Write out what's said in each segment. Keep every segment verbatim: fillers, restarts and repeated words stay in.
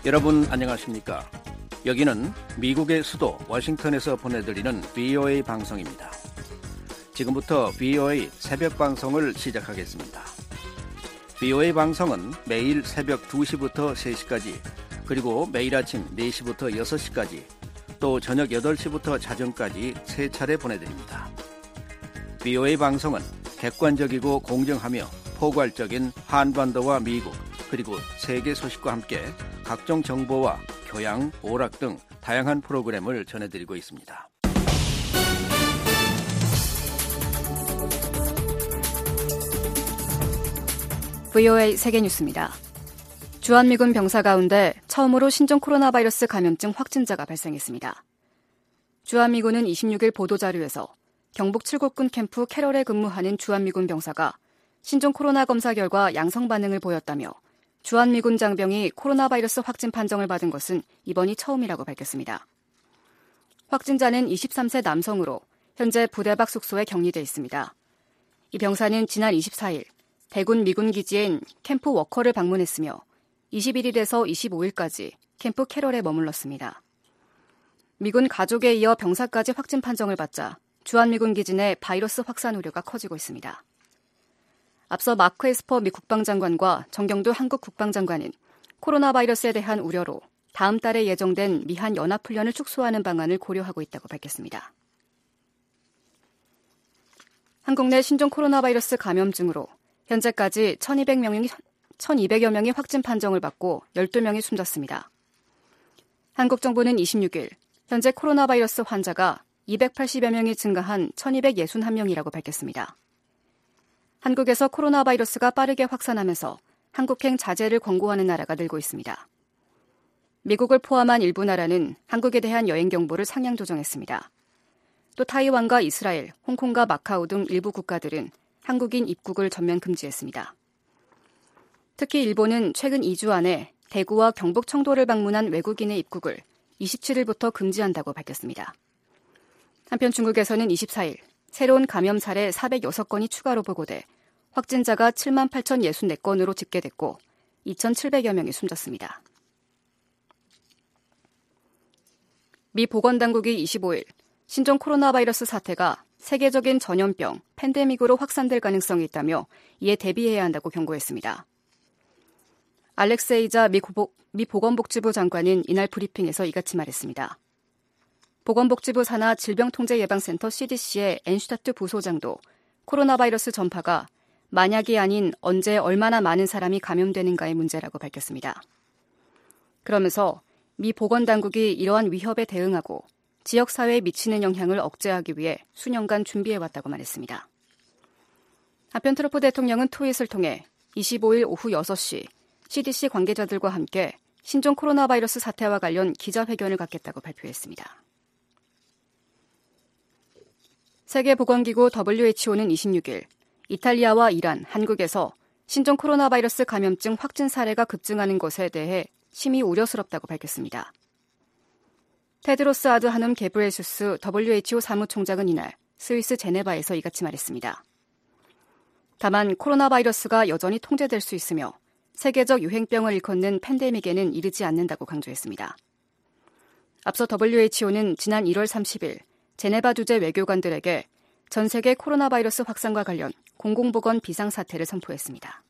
여러분 안녕하십니까? 여기는 미국의 수도 워싱턴에서 보내드리는 브이오에이 방송입니다. 지금부터 브이오에이 새벽 방송을 시작하겠습니다. 브이오에이 방송은 매일 새벽 두 시부터 세 시까지, 그리고 매일 아침 네 시부터 여섯 시까지, 또 저녁 여덟 시부터 자정까지 세 차례 보내드립니다. 브이오에이 방송은 객관적이고 공정하며 포괄적인 한반도와 미국, 그리고 세계 소식과 함께 각종 정보와 교양, 오락 등 다양한 프로그램을 전해드리고 있습니다. 브이오에이 세계뉴스입니다. 주한미군 병사 가운데 처음으로 신종 코로나 바이러스 감염증 확진자가 발생했습니다. 주한미군은 이십육 일 보도자료에서 경북 칠곡군 캠프 캐럴에 근무하는 주한미군 병사가 신종 코로나 검사 결과 양성 반응을 보였다며 주한미군 장병이 코로나 바이러스 확진 판정을 받은 것은 이번이 처음이라고 밝혔습니다. 확진자는 이십삼 세 남성으로 현재 부대 밖 숙소에 격리돼 있습니다. 이 병사는 지난 이십사 일 대군 미군 기지인 캠프 워커를 방문했으며 이십일 일에서 이십오 일까지 캠프 캐럴에 머물렀습니다. 미군 가족에 이어 병사까지 확진 판정을 받자 주한미군 기지 내 바이러스 확산 우려가 커지고 있습니다. 앞서 마크 에스퍼 미 국방장관과 정경두 한국 국방장관은 코로나 바이러스에 대한 우려로 다음 달에 예정된 미한 연합훈련을 축소하는 방안을 고려하고 있다고 밝혔습니다. 한국 내 신종 코로나 바이러스 감염증으로 현재까지 천이백 명이, 천이백여 명이 확진 판정을 받고 열두 명이 숨졌습니다. 한국 정부는 이십육 일 현재 코로나 바이러스 환자가 이백팔십여 명이 증가한 천이백육십일 명이라고 밝혔습니다. 한국에서 코로나 바이러스가 빠르게 확산하면서 한국행 자제를 권고하는 나라가 늘고 있습니다. 미국을 포함한 일부 나라는 한국에 대한 여행 경보를 상향 조정했습니다. 또 타이완과 이스라엘, 홍콩과 마카오 등 일부 국가들은 한국인 입국을 전면 금지했습니다. 특히 일본은 최근 이 주 안에 대구와 경북 청도를 방문한 외국인의 입국을 이십칠 일부터 금지한다고 밝혔습니다. 한편 중국에서는 이십사 일 새로운 감염 사례 사백육 건이 추가로 보고돼 확진자가 칠만 팔천육십사 건으로 집계됐고 이천칠백여 명이 숨졌습니다. 미 보건당국이 이십오 일 신종 코로나 바이러스 사태가 세계적인 전염병, 팬데믹으로 확산될 가능성이 있다며 이에 대비해야 한다고 경고했습니다. 알렉세이자 미, 고보, 미 보건복지부 장관은 이날 브리핑에서 이같이 말했습니다. 보건복지부 산하 질병통제예방센터 씨디씨의 앤슈타트 부소장도 코로나 바이러스 전파가 만약이 아닌 언제 얼마나 많은 사람이 감염되는가의 문제라고 밝혔습니다. 그러면서 미 보건당국이 이러한 위협에 대응하고 지역사회에 미치는 영향을 억제하기 위해 수년간 준비해왔다고 말했습니다. 한편 트럼프 대통령은 트윗을 통해 이십오 일 오후 여섯 시 씨디씨 관계자들과 함께 신종 코로나 바이러스 사태와 관련 기자회견을 갖겠다고 발표했습니다. 세계보건기구 더블유에이치오는 이십육 일 이탈리아와 이란, 한국에서 신종 코로나 바이러스 감염증 확진 사례가 급증하는 것에 대해 심히 우려스럽다고 밝혔습니다. 테드로스 아드하눔 게브레수스 더블유에이치오 사무총장은 이날 스위스 제네바에서 이같이 말했습니다. 다만 코로나 바이러스가 여전히 통제될 수 있으며 세계적 유행병을 일컫는 팬데믹에는 이르지 않는다고 강조했습니다. 앞서 더블유에이치오는 지난 일월 삼십일 제네바 주재 외교관들에게 전 세계 코로나 바이러스 확산과 관련 공공보건 비상사태를 선포했습니다.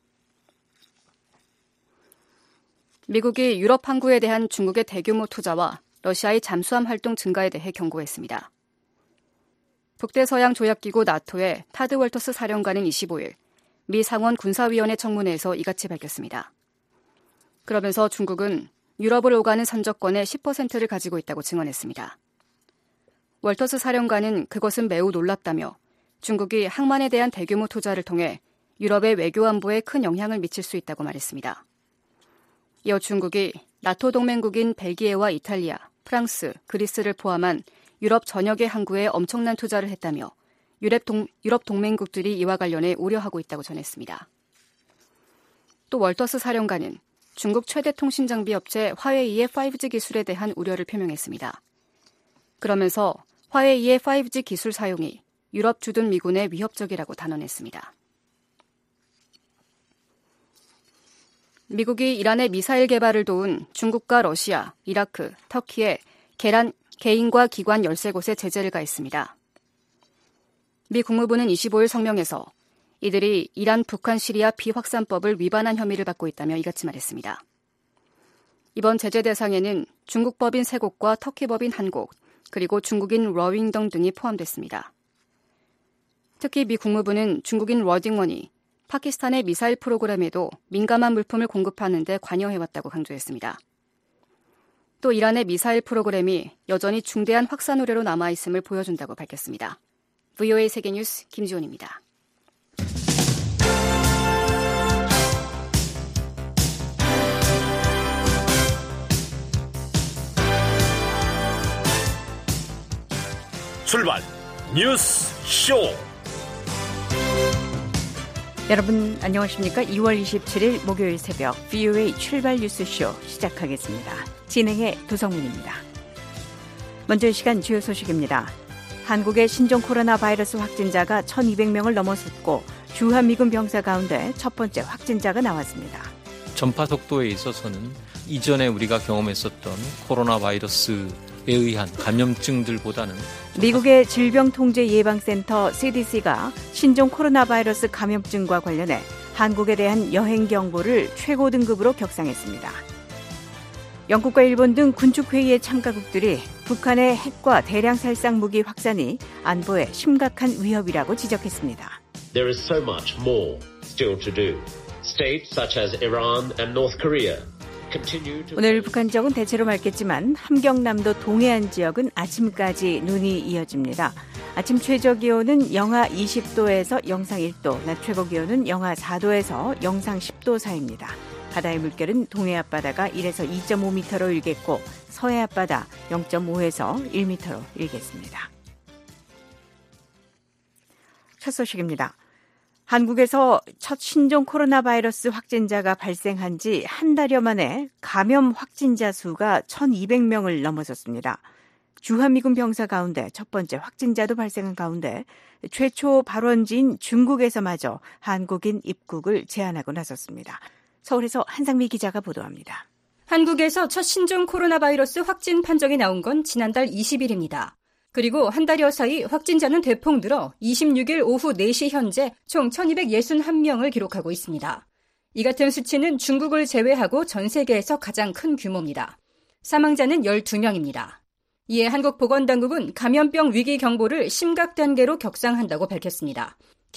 미국이 유럽 항구에 대한 중국의 대규모 투자와 러시아의 잠수함 활동 증가에 대해 경고했습니다. 북대서양 조약기구 나토의 타드 월터스 사령관은 이십오 일 미 상원 군사위원회 청문회에서 이같이 밝혔습니다. 그러면서 중국은 유럽을 오가는 선적권의 십 퍼센트를 가지고 있다고 증언했습니다. 월터스 사령관은 그것은 매우 놀랍다며 중국이 항만에 대한 대규모 투자를 통해 유럽의 외교 안보에 큰 영향을 미칠 수 있다고 말했습니다. 이어 중국이 나토 동맹국인 벨기에와 이탈리아, 프랑스, 그리스를 포함한 유럽 전역의 항구에 엄청난 투자를 했다며 유럽, 동, 유럽 동맹국들이 이와 관련해 우려하고 있다고 전했습니다. 또 월터스 사령관은 중국 최대 통신장비 업체 화웨이의 파이브지 기술에 대한 우려를 표명했습니다. 그러면서 화웨이의 파이브지 기술 사용이 유럽 주둔 미군에 위협적이라고 단언했습니다. 미국이 이란의 미사일 개발을 도운 중국과 러시아, 이라크, 터키에 개란, 개인과 기관 열세 곳에 제재를 가했습니다. 미 국무부는 이십오일 성명에서 이들이 이란, 북한, 시리아 비확산법을 위반한 혐의를 받고 있다며 이같이 말했습니다. 이번 제재 대상에는 중국 법인 세 곳과 터키 법인 한 곳, 그리고 중국인 러윙덩 등이 포함됐습니다. 특히 미 국무부는 중국인 러딩원이 파키스탄의 미사일 프로그램에도 민감한 물품을 공급하는 데 관여해왔다고 강조했습니다. 또 이란의 미사일 프로그램이 여전히 중대한 확산 우려로 남아있음을 보여준다고 밝혔습니다. 브이오에이 세계뉴스 김지훈입니다. 출발 뉴스 쇼. 여러분 안녕하십니까? 이월 이십칠일 목요일 새벽 브이오에이 출발 뉴스쇼 시작하겠습니다. 진행의 도성민입니다. 먼저 이 시간 주요 소식입니다. 한국의 신종 코로나 바이러스 확진자가 천이백 명을 넘어섰고 주한미군 병사 가운데 첫 번째 확진자가 나왔습니다. 전파 속도에 있어서는 이전에 우리가 경험했었던 코로나 바이러스에 의한 감염증들보다는 미국의 질병통제예방센터 씨디씨가 신종 코로나 바이러스 감염증과 관련해 한국에 대한 여행 경보를 최고 등급으로 격상했습니다. 영국과 일본 등 군축회의의 참가국들이 북한의 핵과 대량 살상 무기 확산이 안보에 심각한 위협이라고 지적했습니다. There is so much more still to do. States such as Iran and North Korea 오늘 북한 지역은 대체로 맑겠지만 함경남도 동해안 지역은 아침까지 눈이 이어집니다. 아침 최저 기온은 영하 이십 도에서 영상 일 도, 낮 최고 기온은 영하 사 도에서 영상 십 도 사이입니다. 바다의 물결은 동해 앞바다가 일에서 이 점 오 미터로 일겠고 서해 앞바다 영 점 오에서 일 미터로 일겠습니다. 첫 소식입니다. 한국에서 첫 신종 코로나 바이러스 확진자가 발생한 지 한 달여 만에 감염 확진자 수가 천이백 명을 넘어섰습니다. 주한미군 병사 가운데 첫 번째 확진자도 발생한 가운데 최초 발원지인 중국에서마저 한국인 입국을 제한하고 나섰습니다. 서울에서 한상미 기자가 보도합니다. 한국에서 첫 신종 코로나 바이러스 확진 판정이 나온 건 지난달 이십일입니다. 그리고 한 달여 사이 확진자는 대폭 늘어 이십육일 오후 네 시 현재 총 천이백육십일 명을 기록하고 있습니다. 이 같은 수치는 중국을 제외하고 전 세계에서 가장 큰 규모입니다. 사망자는 열두 명입니다. 이에 한국보건당국은 감염병 위기 경보를 심각 단계로 격상한다고 밝혔습니다.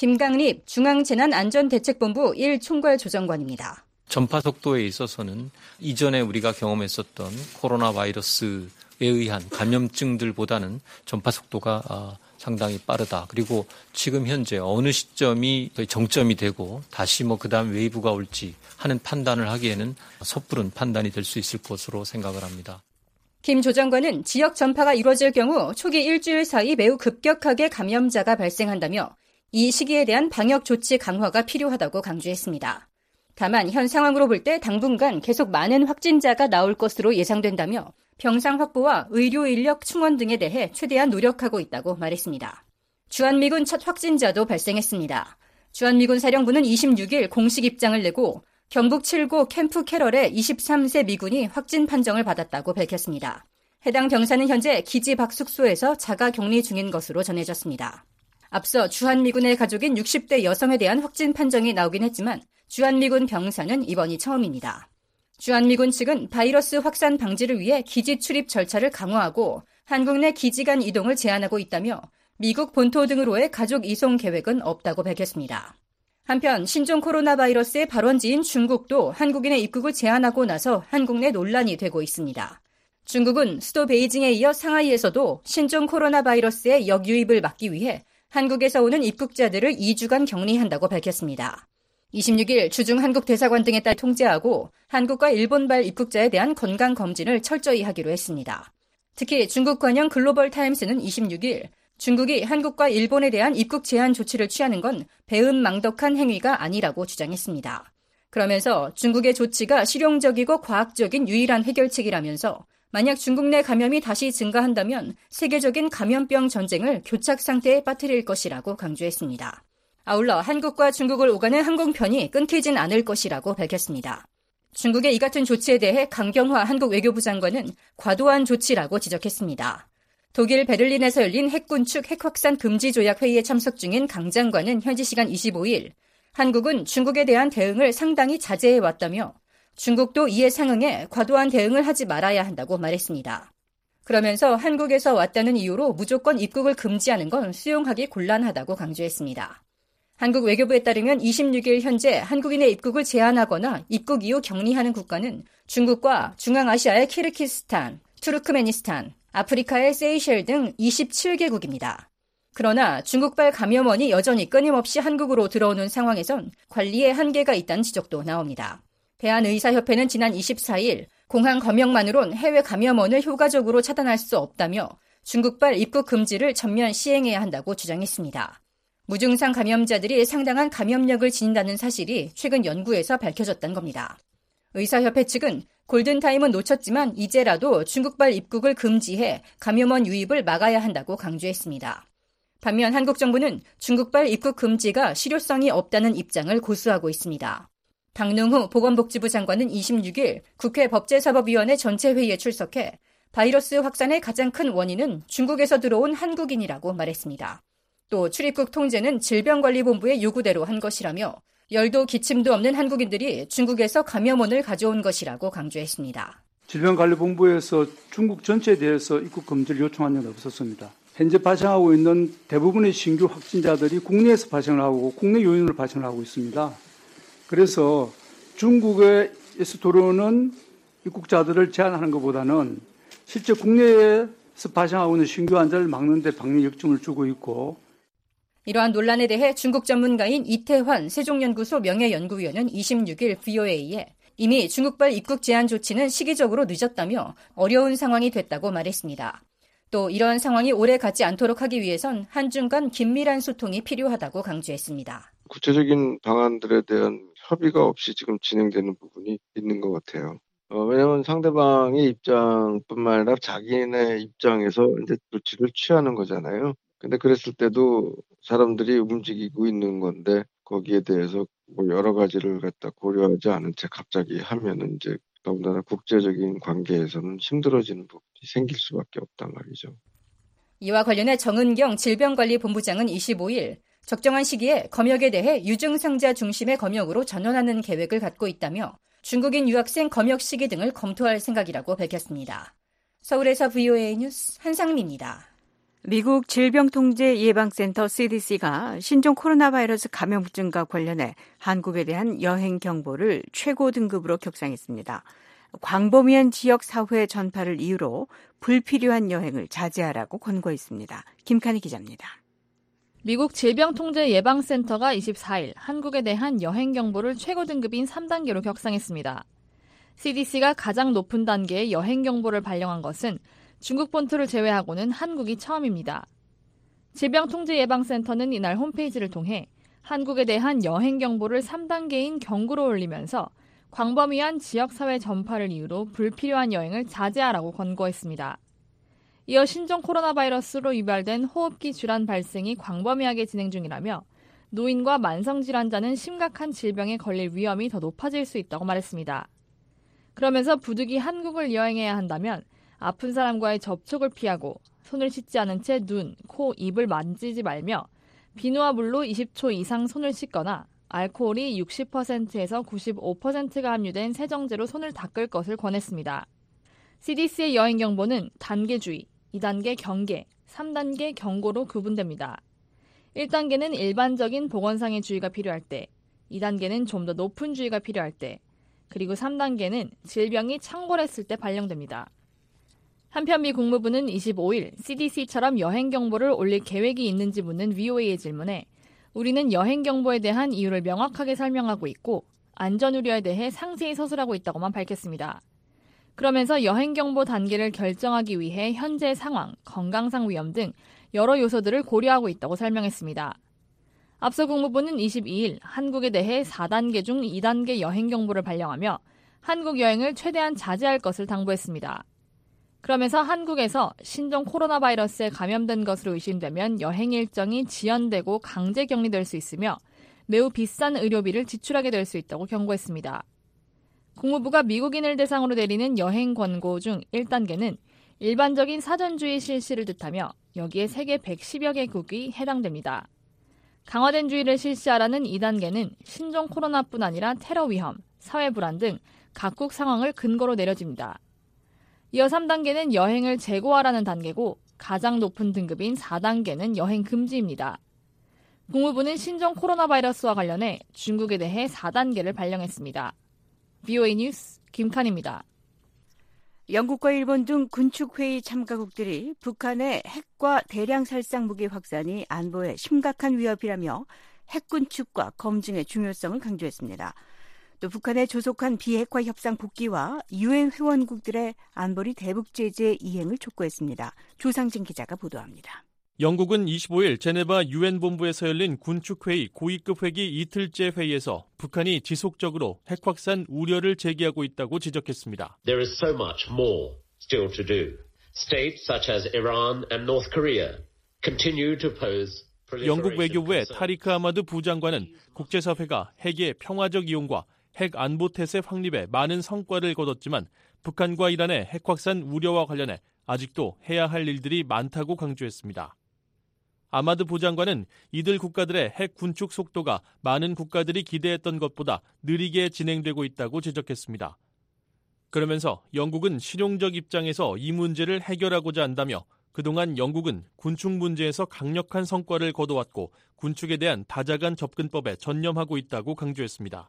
김강립 중앙재난안전대책본부 일 총괄조정관입니다. 전파 속도에 있어서는 이전에 우리가 경험했었던 코로나 바이러스에 의한 감염증들보다는 전파 속도가 상당히 빠르다. 그리고 지금 현재 어느 시점이 거의 정점이 되고 다시 뭐 그다음 웨이브가 올지 하는 판단을 하기에는 섣부른 판단이 될 수 있을 것으로 생각을 합니다. 김 조정관은 지역 전파가 이루어질 경우 초기 일주일 사이 매우 급격하게 감염자가 발생한다며 이 시기에 대한 방역 조치 강화가 필요하다고 강조했습니다. 다만 현 상황으로 볼 때 당분간 계속 많은 확진자가 나올 것으로 예상된다며 병상 확보와 의료 인력 충원 등에 대해 최대한 노력하고 있다고 말했습니다. 주한미군 첫 확진자도 발생했습니다. 주한미군 사령부는 이십육일 공식 입장을 내고 경북 칠고 캠프 캐럴의 이십삼 세 미군이 확진 판정을 받았다고 밝혔습니다. 해당 병사는 현재 기지 밖 숙소에서 자가 격리 중인 것으로 전해졌습니다. 앞서 주한미군의 가족인 육십 대 여성에 대한 확진 판정이 나오긴 했지만 주한미군 병사는 이번이 처음입니다. 주한미군 측은 바이러스 확산 방지를 위해 기지 출입 절차를 강화하고 한국 내 기지 간 이동을 제한하고 있다며 미국 본토 등으로의 가족 이송 계획은 없다고 밝혔습니다. 한편 신종 코로나 바이러스의 발원지인 중국도 한국인의 입국을 제한하고 나서 한국 내 논란이 되고 있습니다. 중국은 수도 베이징에 이어 상하이에서도 신종 코로나 바이러스의 역유입을 막기 위해 한국에서 오는 입국자들을 이 주간 격리한다고 밝혔습니다. 이십육일 주중 한국 대사관 등에 따라 통제하고 한국과 일본발 입국자에 대한 건강검진을 철저히 하기로 했습니다. 특히 중국 관영 글로벌 타임스는 이십육일 중국이 한국과 일본에 대한 입국 제한 조치를 취하는 건 배은망덕한 행위가 아니라고 주장했습니다. 그러면서 중국의 조치가 실용적이고 과학적인 유일한 해결책이라면서 만약 중국 내 감염이 다시 증가한다면 세계적인 감염병 전쟁을 교착 상태에 빠뜨릴 것이라고 강조했습니다. 아울러 한국과 중국을 오가는 항공편이 끊기진 않을 것이라고 밝혔습니다. 중국의 이 같은 조치에 대해 강경화 한국 외교부 장관은 과도한 조치라고 지적했습니다. 독일 베를린에서 열린 핵군축 핵확산 금지 조약 회의에 참석 중인 강 장관은 현지 시간 이십오일 한국은 중국에 대한 대응을 상당히 자제해 왔다며 중국도 이에 상응해 과도한 대응을 하지 말아야 한다고 말했습니다. 그러면서 한국에서 왔다는 이유로 무조건 입국을 금지하는 건 수용하기 곤란하다고 강조했습니다. 한국 외교부에 따르면 이십육일 현재 한국인의 입국을 제한하거나 입국 이후 격리하는 국가는 중국과 중앙아시아의 키르기스스탄, 투르크메니스탄, 아프리카의 세이셸 등 이십칠 개국입니다. 그러나 중국발 감염원이 여전히 끊임없이 한국으로 들어오는 상황에선 관리에 한계가 있다는 지적도 나옵니다. 대한의사협회는 지난 이십사일 공항 검역만으론 해외 감염원을 효과적으로 차단할 수 없다며 중국발 입국 금지를 전면 시행해야 한다고 주장했습니다. 무증상 감염자들이 상당한 감염력을 지닌다는 사실이 최근 연구에서 밝혀졌다는 겁니다. 의사협회 측은 골든타임은 놓쳤지만 이제라도 중국발 입국을 금지해 감염원 유입을 막아야 한다고 강조했습니다. 반면 한국 정부는 중국발 입국 금지가 실효성이 없다는 입장을 고수하고 있습니다. 박능후 보건복지부 장관은 이십육일 국회 법제사법위원회 전체 회의에 출석해 바이러스 확산의 가장 큰 원인은 중국에서 들어온 한국인이라고 말했습니다. 또 출입국 통제는 질병관리본부의 요구대로 한 것이라며 열도 기침도 없는 한국인들이 중국에서 감염원을 가져온 것이라고 강조했습니다. 질병관리본부에서 중국 전체에 대해서 입국 금지를 요청한 적은 없었습니다. 현재 발생하고 있는 대부분의 신규 확진자들이 국내에서 발생을 하고 국내 요인으로 발생을 하고 있습니다. 그래서 중국에서 들어오는 입국자들을 제한하는 것보다는 실제 국내에서 발생하고 있는 신규 환자를 막는 데 방역 역점을 주고 있고, 이러한 논란에 대해 중국 전문가인 이태환 세종연구소 명예연구위원은 이십육일 브이오에이에 이미 중국발 입국 제한 조치는 시기적으로 늦었다며 어려운 상황이 됐다고 말했습니다. 또 이러한 상황이 오래 가지 않도록 하기 위해선 한중 간 긴밀한 소통이 필요하다고 강조했습니다. 구체적인 방안들에 대한 협의가 없이 지금 진행되는 부분이 있는 것 같아요. 어, 왜냐하면 상대방의 입장뿐만 아니라 자기네 입장에서 이제 조치를 취하는 거잖아요. 근데 그랬을 때도 사람들이 움직이고 있는 건데 거기에 대해서 뭐 여러 가지를 갖다 고려하지 않은 채 갑자기 하면은 이제 더군다나 국제적인 관계에서는 힘들어지는 부분이 생길 수밖에 없단 말이죠. 이와 관련해 정은경 질병관리본부장은 이십오일 적정한 시기에 검역에 대해 유증상자 중심의 검역으로 전환하는 계획을 갖고 있다며 중국인 유학생 검역 시기 등을 검토할 생각이라고 밝혔습니다. 서울에서 브이오에이 뉴스 한상미입니다. 미국 질병통제예방센터 씨디씨가 신종 코로나 바이러스 감염증과 관련해 한국에 대한 여행 경보를 최고 등급으로 격상했습니다. 광범위한 지역 사회 전파를 이유로 불필요한 여행을 자제하라고 권고했습니다. 김칸희 기자입니다. 미국 질병통제예방센터가 이십사일 한국에 대한 여행 경보를 최고 등급인 삼 단계로 격상했습니다. 씨디씨가 가장 높은 단계의 여행 경보를 발령한 것은 중국 본토를 제외하고는 한국이 처음입니다. 질병통제예방센터는 이날 홈페이지를 통해 한국에 대한 여행 경보를 삼 단계인 경고로 올리면서 광범위한 지역사회 전파를 이유로 불필요한 여행을 자제하라고 권고했습니다. 이어 신종 코로나 바이러스로 유발된 호흡기 질환 발생이 광범위하게 진행 중이라며 노인과 만성질환자는 심각한 질병에 걸릴 위험이 더 높아질 수 있다고 말했습니다. 그러면서 부득이 한국을 여행해야 한다면 아픈 사람과의 접촉을 피하고 손을 씻지 않은 채 눈, 코, 입을 만지지 말며 비누와 물로 이십 초 이상 손을 씻거나 알코올이 육십 퍼센트에서 구십오 퍼센트가 함유된 세정제로 손을 닦을 것을 권했습니다. 씨디씨의 여행 경보는 단계주의, 이 단계 경계, 삼 단계 경고로 구분됩니다. 일 단계는 일반적인 보건상의 주의가 필요할 때, 이 단계는 좀 더 높은 주의가 필요할 때, 그리고 삼 단계는 질병이 창궐했을 때 발령됩니다. 한편 미 국무부는 이십오일 씨디씨처럼 여행 경보를 올릴 계획이 있는지 묻는 브이오에이의 질문에 우리는 여행 경보에 대한 이유를 명확하게 설명하고 있고 안전 우려에 대해 상세히 서술하고 있다고만 밝혔습니다. 그러면서 여행 경보 단계를 결정하기 위해 현재 상황, 건강상 위험 등 여러 요소들을 고려하고 있다고 설명했습니다. 앞서 국무부는 이십이일 한국에 대해 사 단계 중 이 단계 여행 경보를 발령하며 한국 여행을 최대한 자제할 것을 당부했습니다. 그러면서 한국에서 신종 코로나 바이러스에 감염된 것으로 의심되면 여행 일정이 지연되고 강제 격리될 수 있으며 매우 비싼 의료비를 지출하게 될 수 있다고 경고했습니다. 국무부가 미국인을 대상으로 내리는 여행 권고 중 일 단계는 일반적인 사전주의 실시를 뜻하며 여기에 세계 백십여 개국이 해당됩니다. 강화된 주의를 실시하라는 이 단계는 신종 코로나뿐 아니라 테러 위험, 사회 불안 등 각국 상황을 근거로 내려집니다. 이어 삼 단계는 여행을 재고하라는 단계고 가장 높은 등급인 사 단계는 여행 금지입니다. 국무부는 신종 코로나 바이러스와 관련해 중국에 대해 사 단계를 발령했습니다. 브이오에이 뉴스 김칸입니다. 영국과 일본 등 군축회의 참가국들이 북한의 핵과 대량 살상 무기 확산이 안보에 심각한 위협이라며 핵 군축과 검증의 중요성을 강조했습니다. 또 북한의 조속한 비핵화 협상 복귀와 유엔 회원국들의 안보리 대북 제재 이행을 촉구했습니다. 조상진 기자가 보도합니다. 영국은 이십오일 제네바 유엔 본부에서 열린 군축회의 고위급 회기 이틀째 회의에서 북한이 지속적으로 핵 확산 우려를 제기하고 있다고 지적했습니다. There is so much more still to do. States such as Iran and North Korea continue to pose 영국 외교부의 타리크 아마드 부장관은 국제사회가 핵의 평화적 이용과 핵 안보 태세 확립에 많은 성과를 거뒀지만 북한과 이란의 핵 확산 우려와 관련해 아직도 해야 할 일들이 많다고 강조했습니다. 아마드 부장관은 이들 국가들의 핵 군축 속도가 많은 국가들이 기대했던 것보다 느리게 진행되고 있다고 지적했습니다. 그러면서 영국은 실용적 입장에서 이 문제를 해결하고자 한다며 그동안 영국은 군축 문제에서 강력한 성과를 거둬왔고 군축에 대한 다자간 접근법에 전념하고 있다고 강조했습니다.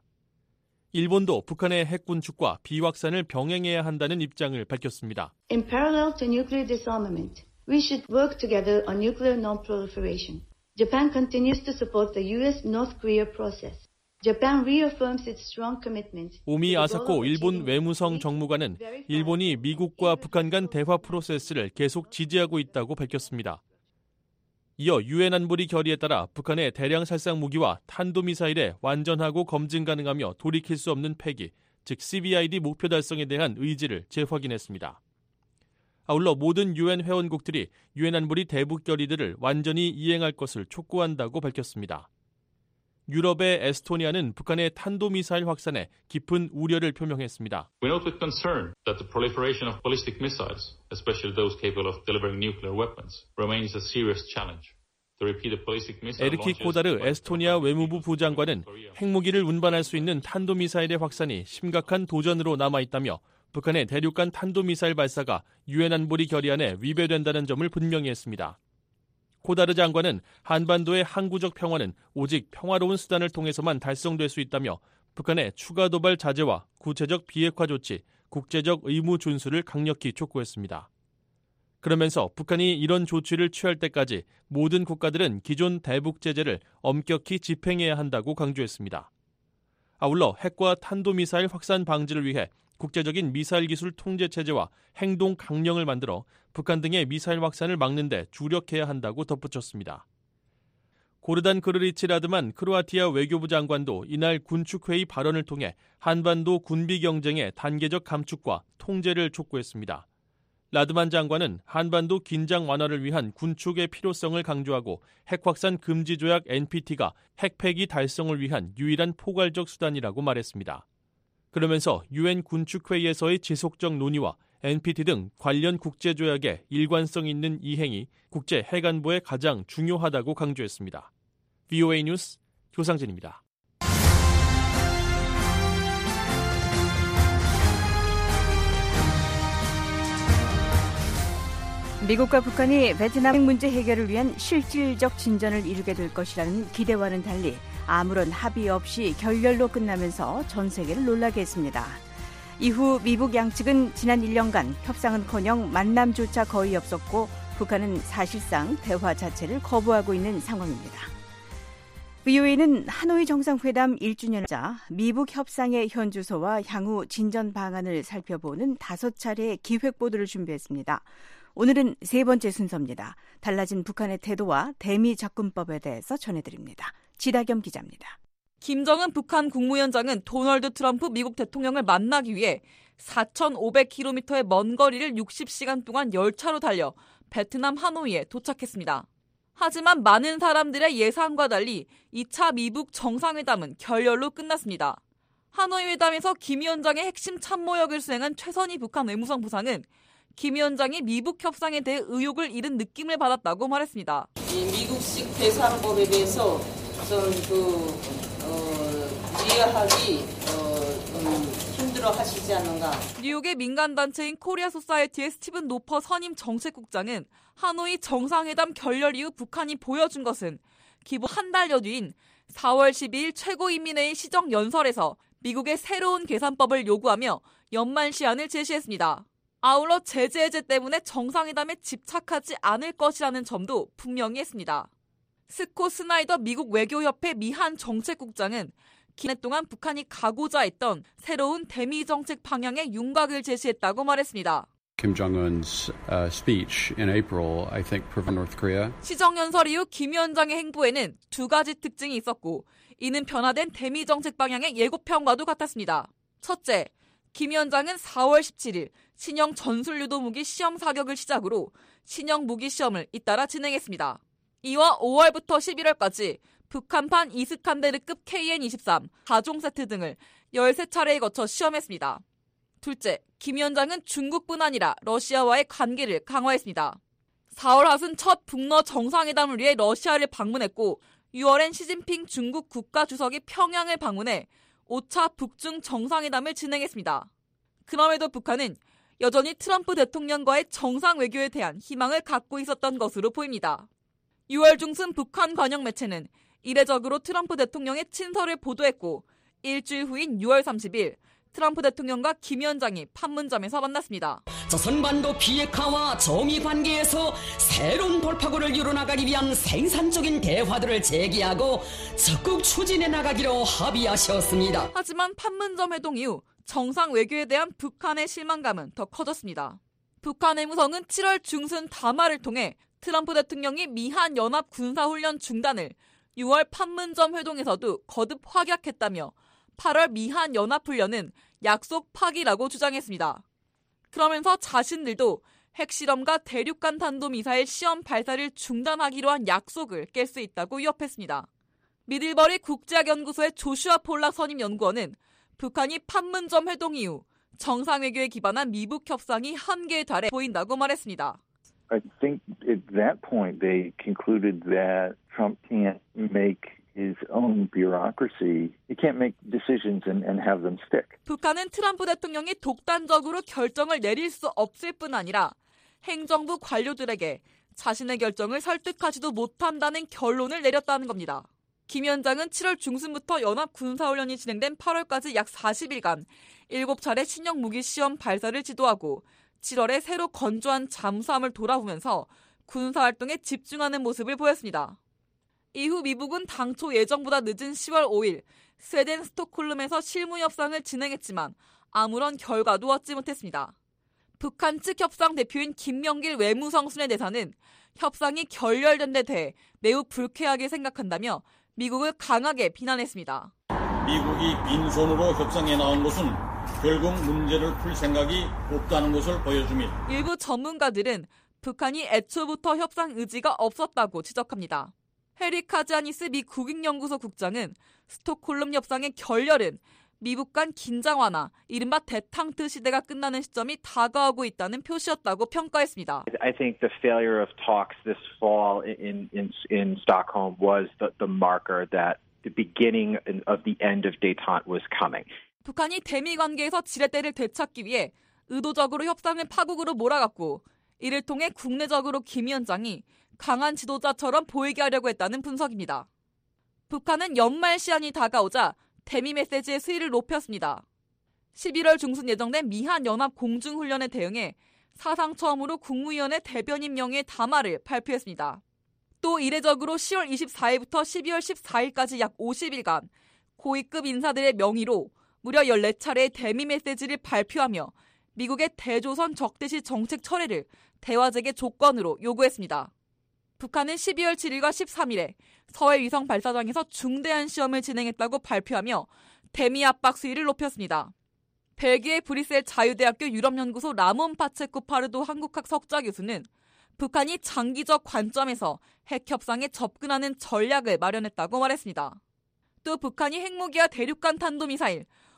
일본도 북한의 핵 군축과 비확산을 병행해야 한다는 입장을 밝혔습니다. In parallel to nuclear disarmament, we should work together on nuclear non-proliferation. Japan continues to support the U S North Korea process. Japan reaffirms its strong commitment. 오미 아사코 일본 외무성 정무관은 일본이 미국과 북한 간 대화 프로세스를 계속 지지하고 있다고 밝혔습니다. 이어 유엔 안보리 결의에 따라 북한의 대량 살상 무기와 탄도미사일의 완전하고 검증 가능하며 돌이킬 수 없는 폐기, 즉 씨비아이디 목표 달성에 대한 의지를 재확인했습니다. 아울러 모든 유엔 회원국들이 유엔 안보리 대북 결의들을 완전히 이행할 것을 촉구한다고 밝혔습니다. 유럽의 에스토니아는 북한의 탄도미사일 확산에 깊은 우려를 표명했습니다. We note with concern that the proliferation of ballistic missiles, especially those capable of delivering nuclear weapons, remains a serious challenge. 에르키 코다르 에스토니아 외무부 부장관은 핵무기를 운반할 수 있는 탄도미사일의 확산이 심각한 도전으로 남아있다며 북한의 대륙간 탄도미사일 발사가 유엔 안보리 결의안에 위배된다는 점을 분명히 했습니다. 코다르 장관은 한반도의 항구적 평화는 오직 평화로운 수단을 통해서만 달성될 수 있다며 북한의 추가 도발 자제와 구체적 비핵화 조치, 국제적 의무 준수를 강력히 촉구했습니다. 그러면서 북한이 이런 조치를 취할 때까지 모든 국가들은 기존 대북 제재를 엄격히 집행해야 한다고 강조했습니다. 아울러 핵과 탄도미사일 확산 방지를 위해 국제적인 미사일 기술 통제 체제와 행동 강령을 만들어 북한 등의 미사일 확산을 막는 데 주력해야 한다고 덧붙였습니다. 고르단 그르리치 라드만 크로아티아 외교부 장관도 이날 군축회의 발언을 통해 한반도 군비 경쟁의 단계적 감축과 통제를 촉구했습니다. 라드만 장관은 한반도 긴장 완화를 위한 군축의 필요성을 강조하고 핵 확산 금지 조약 엔피티가 핵 폐기 달성을 위한 유일한 포괄적 수단이라고 말했습니다. 그러면서 유엔 군축회의에서의 지속적 논의와 엔피티 등 관련 국제조약의 일관성 있는 이행이 국제 핵안보에 가장 중요하다고 강조했습니다. 브이오에이 뉴스 조상진입니다. 미국과 북한이 베트남 핵 문제 해결을 위한 실질적 진전을 이루게 될 것이라는 기대와는 달리 아무런 합의 없이 결렬로 끝나면서 전 세계를 놀라게 했습니다. 이후 미북 양측은 지난 일 년간 협상은커녕 만남조차 거의 없었고 북한은 사실상 대화 자체를 거부하고 있는 상황입니다. 브이오에이는 하노이 정상회담 일 주년자 미북 협상의 현주소와 향후 진전 방안을 살펴보는 다섯 차례의 기획보도를 준비했습니다. 오늘은 세 번째 순서입니다. 달라진 북한의 태도와 대미 접근법에 대해서 전해드립니다. 지다겸 기자입니다. 김정은 북한 국무위원장은 도널드 트럼프 미국 대통령을 만나기 위해 사천오백 킬로미터의 먼 거리를 육십 시간 동안 열차로 달려 베트남 하노이에 도착했습니다. 하지만 많은 사람들의 예상과 달리 이 차 미북 정상회담은 결렬로 끝났습니다. 하노이 회담에서 김 위원장의 핵심 참모역을 수행한 최선희 북한 외무성 부상은 김 위원장이 미북 협상에 대해 의욕을 잃은 느낌을 받았다고 말했습니다. 이 미국식 대사법에 대해서 저는 그 어, 이해하기 어, 음, 힘들어 하시지 않는가. 뉴욕의 민간단체인 코리아 소사이어티의 스티븐 노퍼 선임 정책국장은 하노이 정상회담 결렬 이후 북한이 보여준 것은 기본 한 달여 뒤인 사월 십이일 최고인민회의 시정연설에서 미국의 새로운 계산법을 요구하며 연말 시한을 제시했습니다. 아울러 제재 해제 때문에 정상회담에 집착하지 않을 것이라는 점도 분명히 했습니다. 스콧 스나이더 미국 외교협회 미한 정책국장은 기간 동안 북한이 가고자 했던 새로운 대미 정책 방향에 윤곽을 제시했다고 말했습니다. Kim Jong-un's uh, speech in April, I think, prevent North Korea. 시정연설 이후 김 위원장의 행보에는 두 가지 특징이 있었고 이는 변화된 대미 정책 방향의 예고편과도 같았습니다. 첫째, 김 위원장은 사월 십칠일 신형 전술유도 무기 시험 사격을 시작으로 신형 무기 시험을 잇따라 진행했습니다. 이와 오월부터 십일월까지 북한판 이스칸데르급 케이엔 이십삼, 사 종 세트 등을 열세 차례에 거쳐 시험했습니다. 둘째, 김 위원장은 중국뿐 아니라 러시아와의 관계를 강화했습니다. 사월 하순 첫 북러 정상회담을 위해 러시아를 방문했고 유월엔 시진핑 중국 국가주석이 평양을 방문해 오 차 북중 정상회담을 진행했습니다. 그럼에도 북한은 여전히 트럼프 대통령과의 정상 외교에 대한 희망을 갖고 있었던 것으로 보입니다. 유월 중순 북한 관영 매체는 이례적으로 트럼프 대통령의 친서를 보도했고 일주일 후인 유월 삼십일 트럼프 대통령과 김 위원장이 판문점에서 만났습니다. 조선반도 비핵화와 정의 관계에서 새로운 돌파구를 이뤄나가기 위한 생산적인 대화들을 제기하고 적극 추진해 나가기로 합의하셨습니다. 하지만 판문점 회동 이후 정상 외교에 대한 북한의 실망감은 더 커졌습니다. 북한 외무성은 칠월 중순 담화를 통해 트럼프 대통령이 미한 연합 군사훈련 중단을 유월 판문점 회동에서도 거듭 확약했다며 팔월 미한 연합훈련은 약속 파기라고 주장했습니다. 그러면서 자신들도 핵실험과 대륙간 탄도미사일 시험 발사를 중단하기로 한 약속을 깰 수 있다고 위협했습니다. 미들버리 국제학연구소의 조슈아 폴락 선임 연구원은 북한이 판문점 회동 이후 정상외교에 기반한 미북 협상이 한계에 달해 보인다고 말했습니다. I think at that point they concluded that Trump can't make his own bureaucracy. He can't make decisions and, and have them stick. 북한은 트럼프 대통령이 독단적으로 결정을 내릴 수 없을 뿐 아니라 행정부 관료들에게 자신의 결정을 설득하지도 못한다는 결론을 내렸다는 겁니다. 김 위원장은 칠월 중순부터 연합 군사훈련이 진행된 팔월까지 약 사십 일간 일곱 차례 신형 무기 시험 발사를 지도하고 칠월에 새로 건조한 잠수함을 돌아보면서 군사활동에 집중하는 모습을 보였습니다. 이후 미국은 당초 예정보다 늦은 시월 오일 스웨덴 스톡홀름에서 실무 협상을 진행했지만 아무런 결과도 얻지 못했습니다. 북한 측 협상 대표인 김명길 외무성순회 대사는 협상이 결렬된 데 대해 매우 불쾌하게 생각한다며 미국을 강하게 비난했습니다. 미국이 빈손으로 협상에 나온 것은 결국 문제를 풀 생각이 없다는 것을 보여주며 일부 전문가들은 북한이 애초부터 협상 의지가 없었다고 지적합니다. 해리 카지아니스 미 국익연구소 국장은 스톡홀름 협상의 결렬은 미북 간 긴장 완화, 이른바 대탕트 시대가 끝나는 시점이 다가오고 있다는 표시였다고 평가했습니다. I think the failure of talks this fall in in in Stockholm was the, the marker that the beginning of the end of détente was coming. 북한이 대미 관계에서 지렛대를 되찾기 위해 의도적으로 협상을 파국으로 몰아갔고 이를 통해 국내적으로 김 위원장이 강한 지도자처럼 보이게 하려고 했다는 분석입니다. 북한은 연말 시한이 다가오자 대미 메시지의 수위를 높였습니다. 십일월 중순 예정된 미한 연합 공중훈련에 대응해 사상 처음으로 국무위원회 대변인 명의의 담화를 발표했습니다. 또 이례적으로 시월 이십사일부터 십이월 십사일까지 약 오십 일간 고위급 인사들의 명의로 무려 열네 차례의 대미 메시지를 발표하며 미국의 대조선 적대시 정책 철회를 대화재개 조건으로 요구했습니다. 북한은 십이월 칠일과 십삼일에 서해 위성 발사장에서 중대한 시험을 진행했다고 발표하며 대미 압박 수위를 높였습니다. 벨기에 브뤼셀 자유대학교 유럽연구소 라몬 파체코 파르도 한국학 석좌 교수는 북한이 장기적 관점에서 핵협상에 접근하는 전략을 마련했다고 말했습니다. 또 북한이 핵무기와 대륙간 탄도미사일,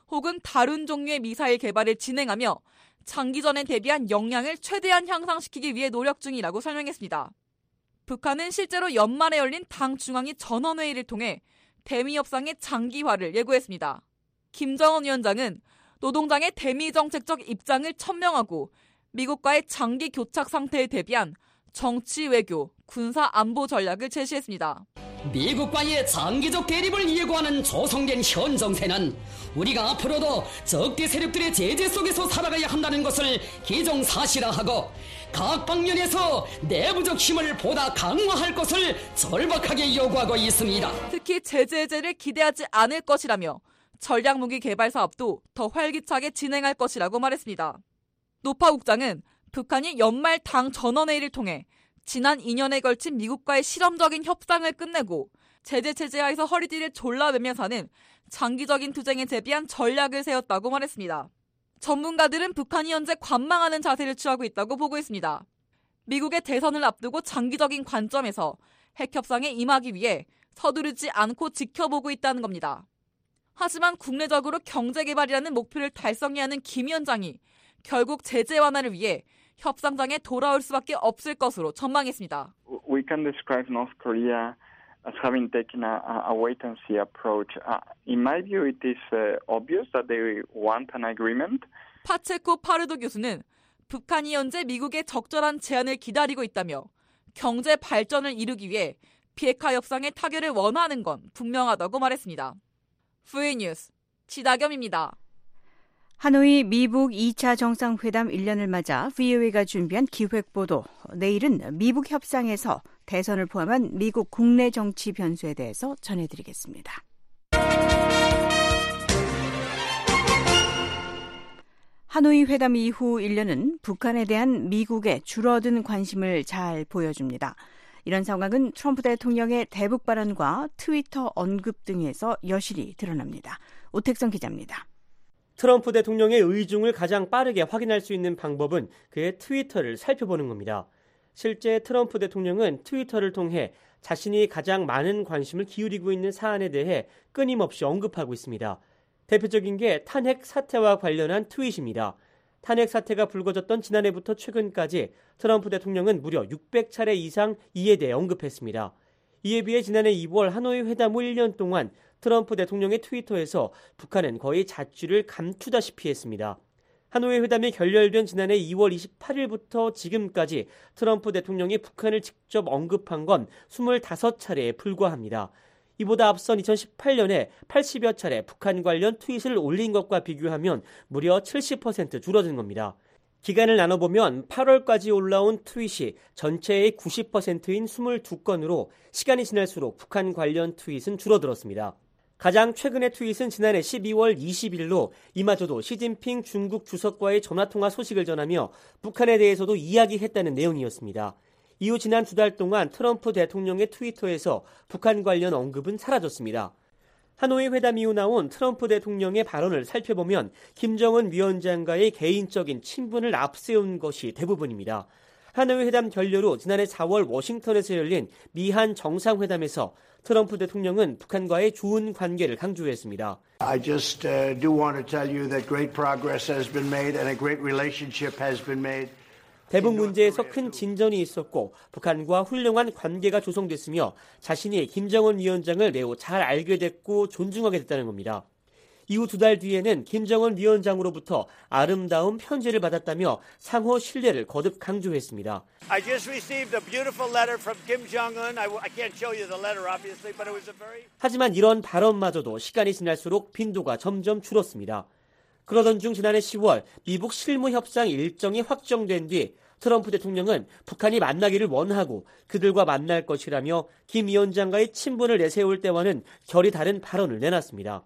혹은 다른 종류의 미사일 개발을 진행하며 장기전에 대비한 역량을 최대한 향상시키기 위해 노력 중이라고 설명했습니다. 북한은 실제로 연말에 열린 당 중앙위 전원회의를 통해 대미 협상의 장기화를 예고했습니다. 김정은 위원장은 노동당의 대미 정책적 입장을 천명하고 미국과의 장기 교착 상태에 대비한 정치 외교, 군사 안보 전략을 제시했습니다. 미국과의 장기적 대립을 예고하는 조성된 현 정세는 우리가 앞으로도 적대 세력들의 제재 속에서 살아가야 한다는 것을 기정사실화하고 각 방면에서 내부적 힘을 보다 강화할 것을 절박하게 요구하고 있습니다. 특히 제재 해제를 기대하지 않을 것이라며 전략무기 개발 사업도 더 활기차게 진행할 것이라고 말했습니다. 노파 국장은 북한이 연말 당 전원회의를 통해 지난 이 년에 걸친 미국과의 실험적인 협상을 끝내고 제재 체제하에서 허리띠를 졸라매며 사는 장기적인 투쟁에 대비한 전략을 세웠다고 말했습니다. 전문가들은 북한이 현재 관망하는 자세를 취하고 있다고 보고 있습니다. 미국의 대선을 앞두고 장기적인 관점에서 핵협상에 임하기 위해 서두르지 않고 지켜보고 있다는 겁니다. 하지만 국내적으로 경제개발이라는 목표를 달성해야 하는 김 위원장이 결국 제재 완화를 위해 협상장에 돌아올 수밖에 없을 것으로 전망했습니다. We can describe North Korea as having taken a, a wait-and-see approach. Uh, in my view, it is uh, obvious that they want an agreement. 파체코 파르도 교수는 북한이 현재 미국의 적절한 제안을 기다리고 있다며 경제 발전을 이루기 위해 비핵화 협상의 타결을 원하는 건 분명하다고 말했습니다. 브이오에이 뉴스 지다겸입니다. 하노이 미북 이 차 정상회담 일 년을 맞아 브이오에이가 준비한 기획보도. 내일은 미북 협상에서 대선을 포함한 미국 국내 정치 변수에 대해서 전해드리겠습니다. 하노이 회담 이후 일 년은 북한에 대한 미국의 줄어든 관심을 잘 보여줍니다. 이런 상황은 트럼프 대통령의 대북 발언과 트위터 언급 등에서 여실히 드러납니다. 오택성 기자입니다. 트럼프 대통령의 의중을 가장 빠르게 확인할 수 있는 방법은 그의 트위터를 살펴보는 겁니다. 실제 트럼프 대통령은 트위터를 통해 자신이 가장 많은 관심을 기울이고 있는 사안에 대해 끊임없이 언급하고 있습니다. 대표적인 게 탄핵 사태와 관련한 트윗입니다. 탄핵 사태가 불거졌던 지난해부터 최근까지 트럼프 대통령은 무려 육백 차례 이상 이에 대해 언급했습니다. 이에 비해 지난해 이월 하노이 회담 후 일 년 동안 트럼프 대통령의 트위터에서 북한은 거의 자취를 감추다시피 했습니다. 하노이 회담이 결렬된 지난해 이월 이십팔일부터 지금까지 트럼프 대통령이 북한을 직접 언급한 건 스물다섯 차례에 불과합니다. 이보다 앞선 이천십팔 년에 팔십여 차례 북한 관련 트윗을 올린 것과 비교하면 무려 칠십 퍼센트 줄어든 겁니다. 기간을 나눠보면 팔월까지 올라온 트윗이 전체의 구십 퍼센트인 이십이 건으로 시간이 지날수록 북한 관련 트윗은 줄어들었습니다. 가장 최근의 트윗은 지난해 십이월 이십일로 이마저도 시진핑 중국 주석과의 전화통화 소식을 전하며 북한에 대해서도 이야기했다는 내용이었습니다. 이후 지난 두 달 동안 트럼프 대통령의 트위터에서 북한 관련 언급은 사라졌습니다. 하노이 회담 이후 나온 트럼프 대통령의 발언을 살펴보면 김정은 위원장과의 개인적인 친분을 앞세운 것이 대부분입니다. 하노이 회담 결렬 후 지난해 사월 워싱턴에서 열린 미한 정상회담에서 트럼프 대통령은 북한과의 좋은 관계를 강조했습니다. I just uh, do want to tell you that great progress has been made and a great relationship has been made. 대북 문제에서 큰 진전이 있었고 북한과 훌륭한 관계가 조성됐으며 자신이 김정은 위원장을 매우 잘 알게 됐고 존중하게 됐다는 겁니다. 이후 두 달 뒤에는 김정은 위원장으로부터 아름다운 편지를 받았다며 상호 신뢰를 거듭 강조했습니다. I just received a beautiful letter from Kim Jong-un. I, I can't show you the letter obviously, but it was a very 하지만 이런 발언마저도 시간이 지날수록 빈도가 점점 줄었습니다. 그러던 중 지난해 시월 미북 실무협상 일정이 확정된 뒤 트럼프 대통령은 북한이 만나기를 원하고 그들과 만날 것이라며 김 위원장과의 친분을 내세울 때와는 결이 다른 발언을 내놨습니다.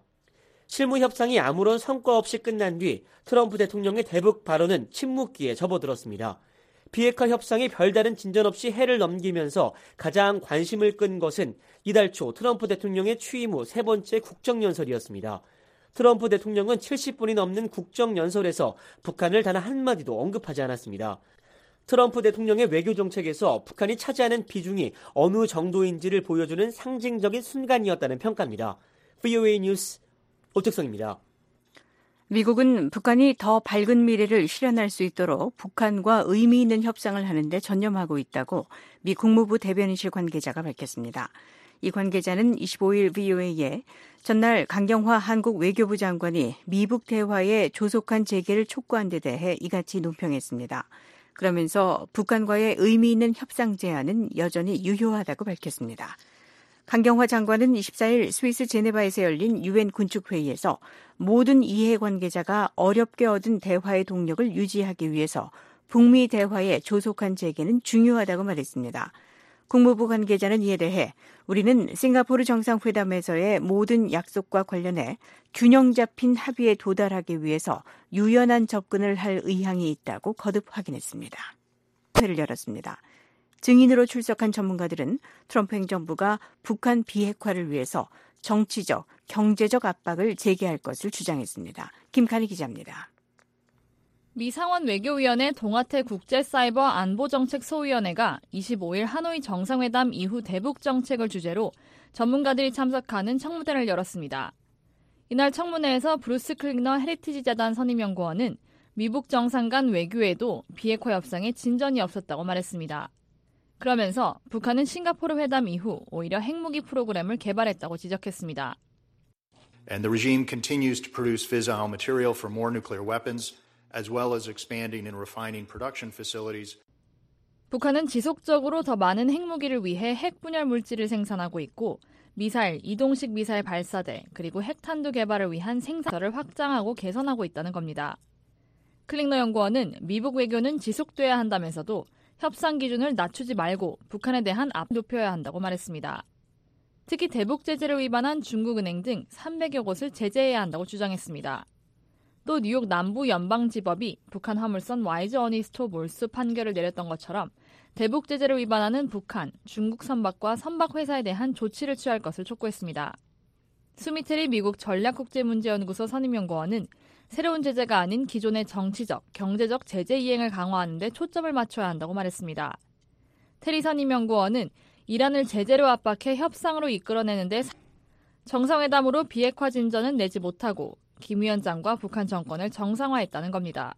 실무협상이 아무런 성과 없이 끝난 뒤 트럼프 대통령의 대북 발언은 침묵기에 접어들었습니다. 비핵화 협상이 별다른 진전 없이 해를 넘기면서 가장 관심을 끈 것은 이달 초 트럼프 대통령의 취임 후 세 번째 국정연설이었습니다. 트럼프 대통령은 칠십 분이 넘는 국정연설에서 북한을 단 한마디도 언급하지 않았습니다. 트럼프 대통령의 외교 정책에서 북한이 차지하는 비중이 어느 정도인지를 보여주는 상징적인 순간이었다는 평가입니다. 브이오에이 뉴스 오택성입니다. 미국은 북한이 더 밝은 미래를 실현할 수 있도록 북한과 의미 있는 협상을 하는데 전념하고 있다고 미 국무부 대변인실 관계자가 밝혔습니다. 이 관계자는 이십오일 브이오에이에 전날 강경화 한국 외교부 장관이 미북 대화의 조속한 재개를 촉구한 데 대해 이같이 논평했습니다. 그러면서 북한과의 의미 있는 협상 제안은 여전히 유효하다고 밝혔습니다. 강경화 장관은 이십사일 스위스 제네바에서 열린 유엔 군축회의에서 모든 이해관계자가 어렵게 얻은 대화의 동력을 유지하기 위해서 북미 대화의 조속한 재개는 중요하다고 말했습니다. 국무부 관계자는 이에 대해 우리는 싱가포르 정상회담에서의 모든 약속과 관련해 균형 잡힌 합의에 도달하기 위해서 유연한 접근을 할 의향이 있다고 거듭 확인했습니다. 회를 열었습니다. 증인으로 출석한 전문가들은 트럼프 행정부가 북한 비핵화를 위해서 정치적, 경제적 압박을 재개할 것을 주장했습니다. 김칸희 기자입니다. 미 상원 외교위원회 동아태 국제사이버 안보정책 소위원회가 이십오일 하노이 정상회담 이후 대북 정책을 주제로 전문가들이 참석하는 청문회를 열었습니다. 이날 청문회에서 브루스 클리너 헤리티지 재단 선임연구원은 미북 정상 간 외교에도 비핵화 협상에 진전이 없었다고 말했습니다. 그러면서 북한은 싱가포르 회담 이후 오히려 핵무기 프로그램을 개발했다고 지적했습니다. And the regime continues to produce fissile material for more nuclear weapons, as well as expanding and refining production facilities. 북한은 지속적으로 더 많은 핵무기를 위해 핵분열 물질을 생산하고 있고 미사일, 이동식 미사일 발사대, 그리고 핵탄두 개발을 위한 생산을 확장하고 개선하고 있다는 겁니다. 클링너 연구원은 미북 외교는 지속돼야 한다면서도 협상 기준을 낮추지 말고 북한에 대한 압박을 높여야 한다고 말했습니다. 특히 대북 제재를 위반한 중국은행 등 삼백여 곳을 제재해야 한다고 주장했습니다. 또 뉴욕 남부 연방지법이 북한 화물선 와이즈 어니스토 몰수 판결을 내렸던 것처럼 대북 제재를 위반하는 북한, 중국 선박과 선박회사에 대한 조치를 취할 것을 촉구했습니다. 수미테리 미국 전략국제문제연구소 선임연구원은 새로운 제재가 아닌 기존의 정치적, 경제적 제재 이행을 강화하는 데 초점을 맞춰야 한다고 말했습니다. 테리 선임연구원은 이란을 제재로 압박해 협상으로 이끌어내는데 정상회담으로 비핵화 진전은 내지 못하고 김 위원장과 북한 정권을 정상화했다는 겁니다.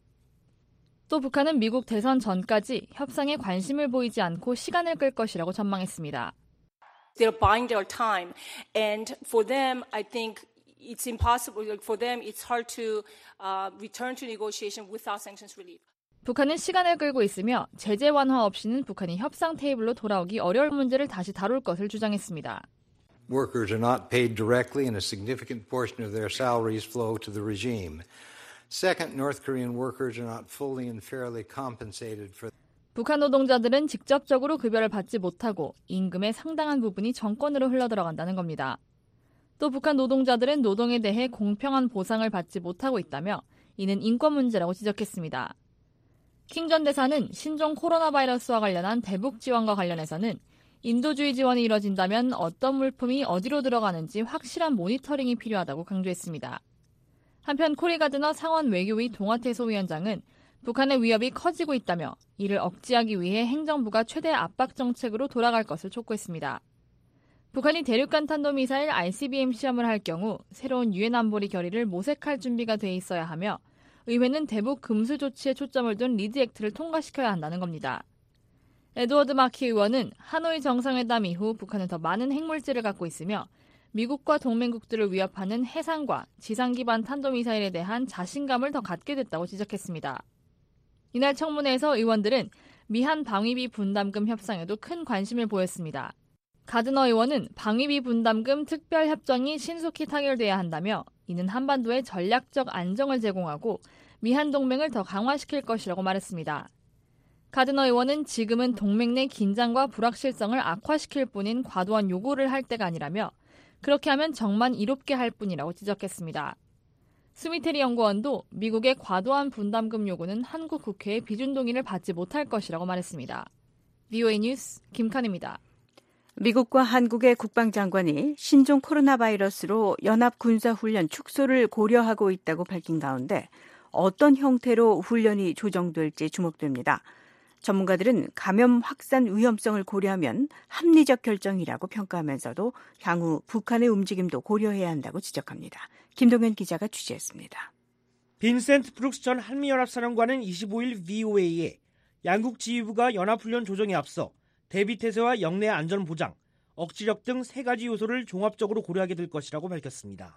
또 북한은 미국 대선 전까지 협상에 관심을 보이지 않고 시간을 끌 것이라고 전망했습니다. They're buying their time, and for them, I think it's impossible. For them, it's hard to uh, return to negotiation without sanctions relief. 북한은 시간을 끌고 있으며 제재 완화 없이는 북한이 협상 테이블로 돌아오기 어려울 문제를 다시 다룰 것을 주장했습니다. Workers are not paid directly, and a significant portion of their salaries flow to the regime. Second, North Korean workers are not fully and fairly compensated for. 북한 노동자들은 직접적으로 급여를 받지 못하고 임금의 상당한 부분이 정권으로 흘러들어간다는 겁니다. 또 북한 노동자들은 노동에 대해 공평한 보상을 받지 못하고 있다며 이는 인권 문제라고 지적했습니다. 킹 전 대사는 신종 코로나 바이러스와 관련한 대북 지원과 관련해서는 인도주의 지원이 이뤄진다면 어떤 물품이 어디로 들어가는지 확실한 모니터링이 필요하다고 강조했습니다. 한편 코리 가드너 상원 외교위 동아태 소위원장은 북한의 위협이 커지고 있다며 이를 억제하기 위해 행정부가 최대 압박 정책으로 돌아갈 것을 촉구했습니다. 북한이 대륙간 탄도미사일 아이씨비엠 시험을 할 경우 새로운 유엔 안보리 결의를 모색할 준비가 돼 있어야 하며 의회는 대북 금수 조치에 초점을 둔 리드 액트를 통과시켜야 한다는 겁니다. 에드워드 마키 의원은 하노이 정상회담 이후 북한은 더 많은 핵물질을 갖고 있으며 미국과 동맹국들을 위협하는 해상과 지상 기반 탄도미사일에 대한 자신감을 더 갖게 됐다고 지적했습니다. 이날 청문회에서 의원들은 미한 방위비 분담금 협상에도 큰 관심을 보였습니다. 가드너 의원은 방위비 분담금 특별협정이 신속히 타결돼야 한다며 이는 한반도에 전략적 안정을 제공하고 미한 동맹을 더 강화시킬 것이라고 말했습니다. 가드너 의원은 지금은 동맹 내 긴장과 불확실성을 악화시킬 뿐인 과도한 요구를 할 때가 아니라며 그렇게 하면 정만 이롭게 할 뿐이라고 지적했습니다. 스미테리 연구원도 미국의 과도한 분담금 요구는 한국 국회의 비준 동의를 받지 못할 것이라고 말했습니다. 브이오에이 뉴스 김칸입니다. 미국과 한국의 국방장관이 신종 코로나 바이러스로 연합 군사훈련 축소를 고려하고 있다고 밝힌 가운데 어떤 형태로 훈련이 조정될지 주목됩니다. 전문가들은 감염 확산 위험성을 고려하면 합리적 결정이라고 평가하면서도 향후 북한의 움직임도 고려해야 한다고 지적합니다. 김동현 기자가 취재했습니다. 빈센트 브룩스 전 한미연합사령관은 이십오일 브이오에이에 양국 지휘부가 연합훈련 조정에 앞서 대비태세와 영내 안전 보장, 억지력 등 세 가지 요소를 종합적으로 고려하게 될 것이라고 밝혔습니다.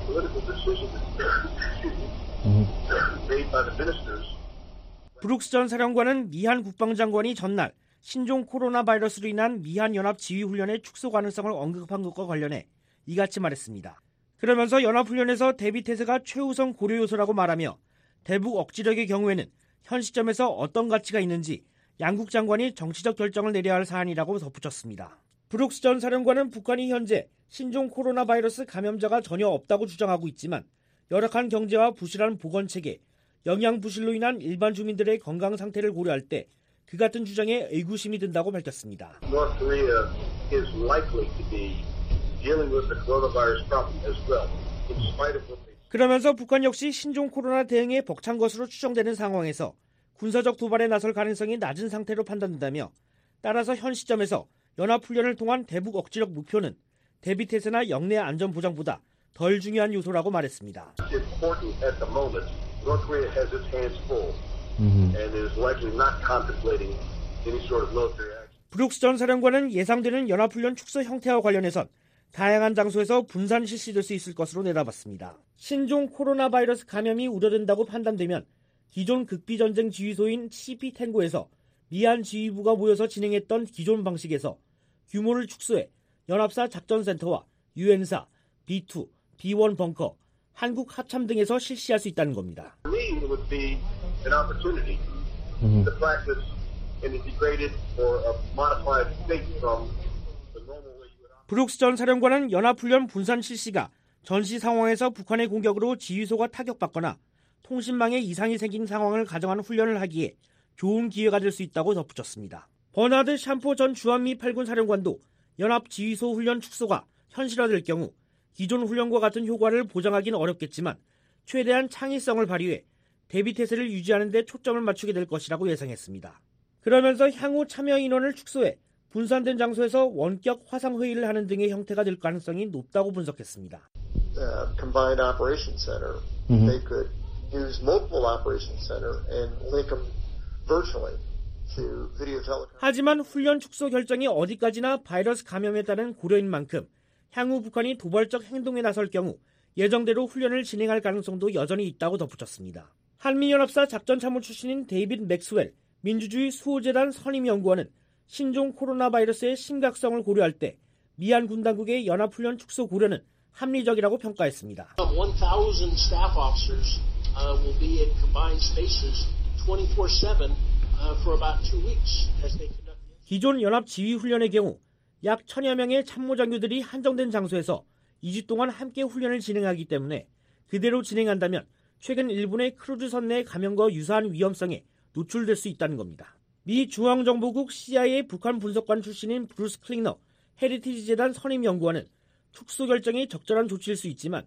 브룩스 전 사령관은 미한 국방장관이 전날 신종 코로나 바이러스로 인한 미한 연합 지휘훈련의 축소 가능성을 언급한 것과 관련해 이같이 말했습니다. 그러면서 연합훈련에서 대비태세가 최우선 고려 요소라고 말하며 대북 억지력의 경우에는 현 시점에서 어떤 가치가 있는지 양국 장관이 정치적 결정을 내려야 할 사안이라고 덧붙였습니다. 브룩스 전 사령관은 북한이 현재 신종 코로나 바이러스 감염자가 전혀 없다고 주장하고 있지만 열악한 경제와 부실한 보건체계, 영양 부실로 인한 일반 주민들의 건강 상태를 고려할 때 그 같은 주장에 의구심이 든다고 밝혔습니다. North Korea is likely to be dealing with the coronavirus problem as well, in spite of what they... 그러면서 북한 역시 신종 코로나 대응에 벅찬 것으로 추정되는 상황에서 군사적 도발에 나설 가능성이 낮은 상태로 판단된다며 따라서 현 시점에서 연합훈련을 통한 대북 억지력 목표는 대비태세나 영내 안전 보장보다 덜 중요한 요소라고 말했습니다. Important at the moment. North Korea has its hands full and is likely not contemplating any sort of military action. 브룩스 전 사령관은 예상되는 연합훈련 축소 형태와 관련해선 다양한 장소에서 분산 실시될 수 있을 것으로 내다봤습니다. 신종 코로나 바이러스 감염이 우려된다고 판단되면 기존 극비전쟁 지휘소인 씨피 탱고에서 미한 지휘부가 모여서 진행했던 기존 방식에서 규모를 축소해 연합사 작전센터와 유엔사, 비투, 비원 벙커, 한국 합참 등에서 실시할 수 있다는 겁니다. For me, it would be an opportunity to practice in a degraded or a modified state from the normal way you would. 브룩스 전 사령관은 연합훈련 분산 실시가 전시 상황에서 북한의 공격으로 지휘소가 타격받거나 통신망에 이상이 생긴 상황을 가정한 훈련을 하기에 좋은 기회가 될 수 있다고 덧붙였습니다. 버나드 샴포 전 주한미 팔군 사령관도 연합 지휘소 훈련 축소가 현실화될 경우 기존 훈련과 같은 효과를 보장하기는 어렵겠지만 최대한 창의성을 발휘해 대비태세를 유지하는 데 초점을 맞추게 될 것이라고 예상했습니다. 그러면서 향후 참여 인원을 축소해 분산된 장소에서 원격 화상회의를 하는 등의 형태가 될 가능성이 높다고 분석했습니다. Uh, combined operations center, mm-hmm. they could use multiple operations center and link them virtually to video telecom. 하지만 훈련 축소 결정이 어디까지나 바이러스 감염에 따른 고려인 만큼 향후 북한이 도발적 행동에 나설 경우 예정대로 훈련을 진행할 가능성도 여전히 있다고 덧붙였습니다. 한미연합사 작전참모 출신인 데이빗 맥스웰 민주주의 수호재단 선임연구원은 신종 코로나 바이러스의 심각성을 고려할 때 미한 군 당국의 연합훈련 축소 고려는 합리적이라고 평가했습니다. one thousand staff officers uh, will be in combined spaces twenty-four seven uh, for about two weeks as they conduct. 기존 연합 지휘 훈련의 경우 약 천여 명의 참모장교들이 한정된 장소에서 이 주 동안 함께 훈련을 진행하기 때문에 그대로 진행한다면 최근 일본의 크루즈 선내 감염과 유사한 위험성에 노출될 수 있다는 겁니다. 미 중앙정보국 씨아이에이 북한 분석관 출신인 브루스 클링너 헤리티지 재단 선임연구원은 축소 결정이 적절한 조치일 수 있지만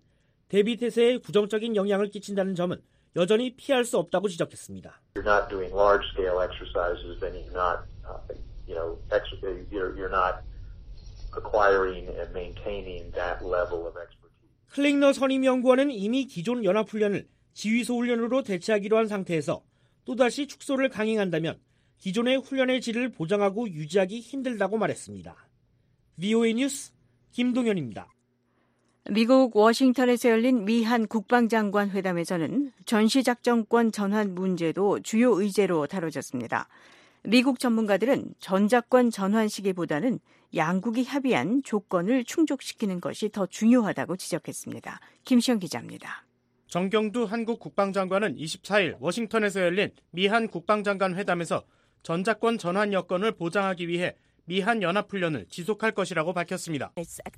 대비태세에 부정적인 영향을 끼친다는 점은 여전히 피할 수 없다고 지적했습니다. You're not doing large-scale exercises, then you're not, uh, you know, ex- you're, you're not acquiring and maintaining that level of expertise. 클링너 선임연구원은 이미 기존 연합훈련을 지휘소 훈련으로 대체하기로 한 상태에서 또다시 축소를 강행한다면 기존의 훈련의 질을 보장하고 유지하기 힘들다고 말했습니다. 브이오에이 뉴스 김동현입니다. 미국 워싱턴에서 열린 미한 국방장관 회담에서는 전시작전권 전환 문제도 주요 의제로 다뤄졌습니다. 미국 전문가들은 전작권 전환 시기보다는 양국이 협의한 조건을 충족시키는 것이 더 중요하다고 지적했습니다. 김시영 기자입니다. 정경두 한국 국방장관은 이십사일 워싱턴에서 열린 미한 국방장관 회담에서 전작권 전환 여건을 보장하기 위해 미한 연합훈련을 지속할 것이라고 밝혔습니다.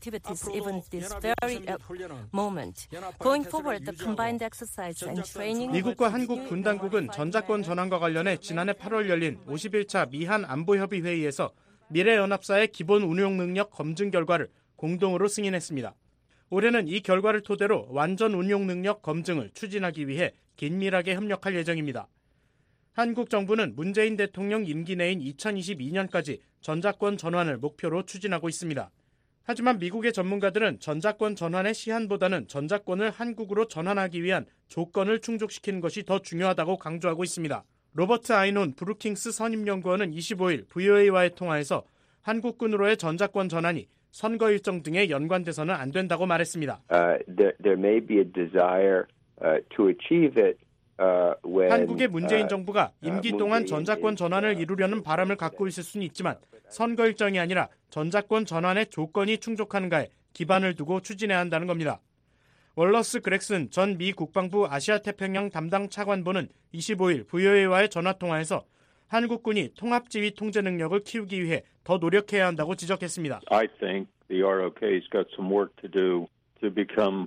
미국과 한국 군 당국은 전작권 전환과 관련해 지난해 팔월 열린 오십일 차 미한 안보협의 회의에서 미래연합사의 기본 운용 능력 검증 결과를 공동으로 승인했습니다. 올해는 이 결과를 토대로 완전 운용 능력 검증을 추진하기 위해 긴밀하게 협력할 예정입니다. 한국 정부는 문재인 대통령 임기 내인 이천이십이년까지 전작권 전환을 목표로 추진하고 있습니다. 하지만 미국의 전문가들은 전자권 전환의 시한보다는 전자권을 한국으로 전환하기 위한 조건을 충족시키는 것이 더 중요하다고 강조하고 있습니다. 로버트 아이논 브루킹스 선임연구원은 이십오일 브이오에이와의 통화에서 한국군으로의 전자권 전환이 선거 일정 등에 연관돼서는 안 된다고 말했습니다. Uh, there, there may be a desire uh, to achieve it. Uh, when, 한국의 문재인 정부가 임기 동안 전자권 전환을 이루려는 바람을 갖고 있을 수는 있지만 선거 일정이 아니라 전자권 전환의 조건이 충족하는가에 기반을 두고 추진해야 한다는 겁니다. 월러스 그렉슨 전 미 국방부 아시아태평양 담당 차관보는 이십오일 브이오에이와의 전화통화에서 한국군이 통합지휘 통제 능력을 키우기 위해 더 노력해야 한다고 지적했습니다. I think the 알오케이's got some work to do to become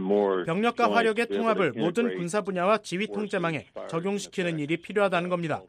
병력과 화력의 통합을 모든 군사 분야와 지휘 통제망에 적용시키는 일이 필요하다는 겁니다.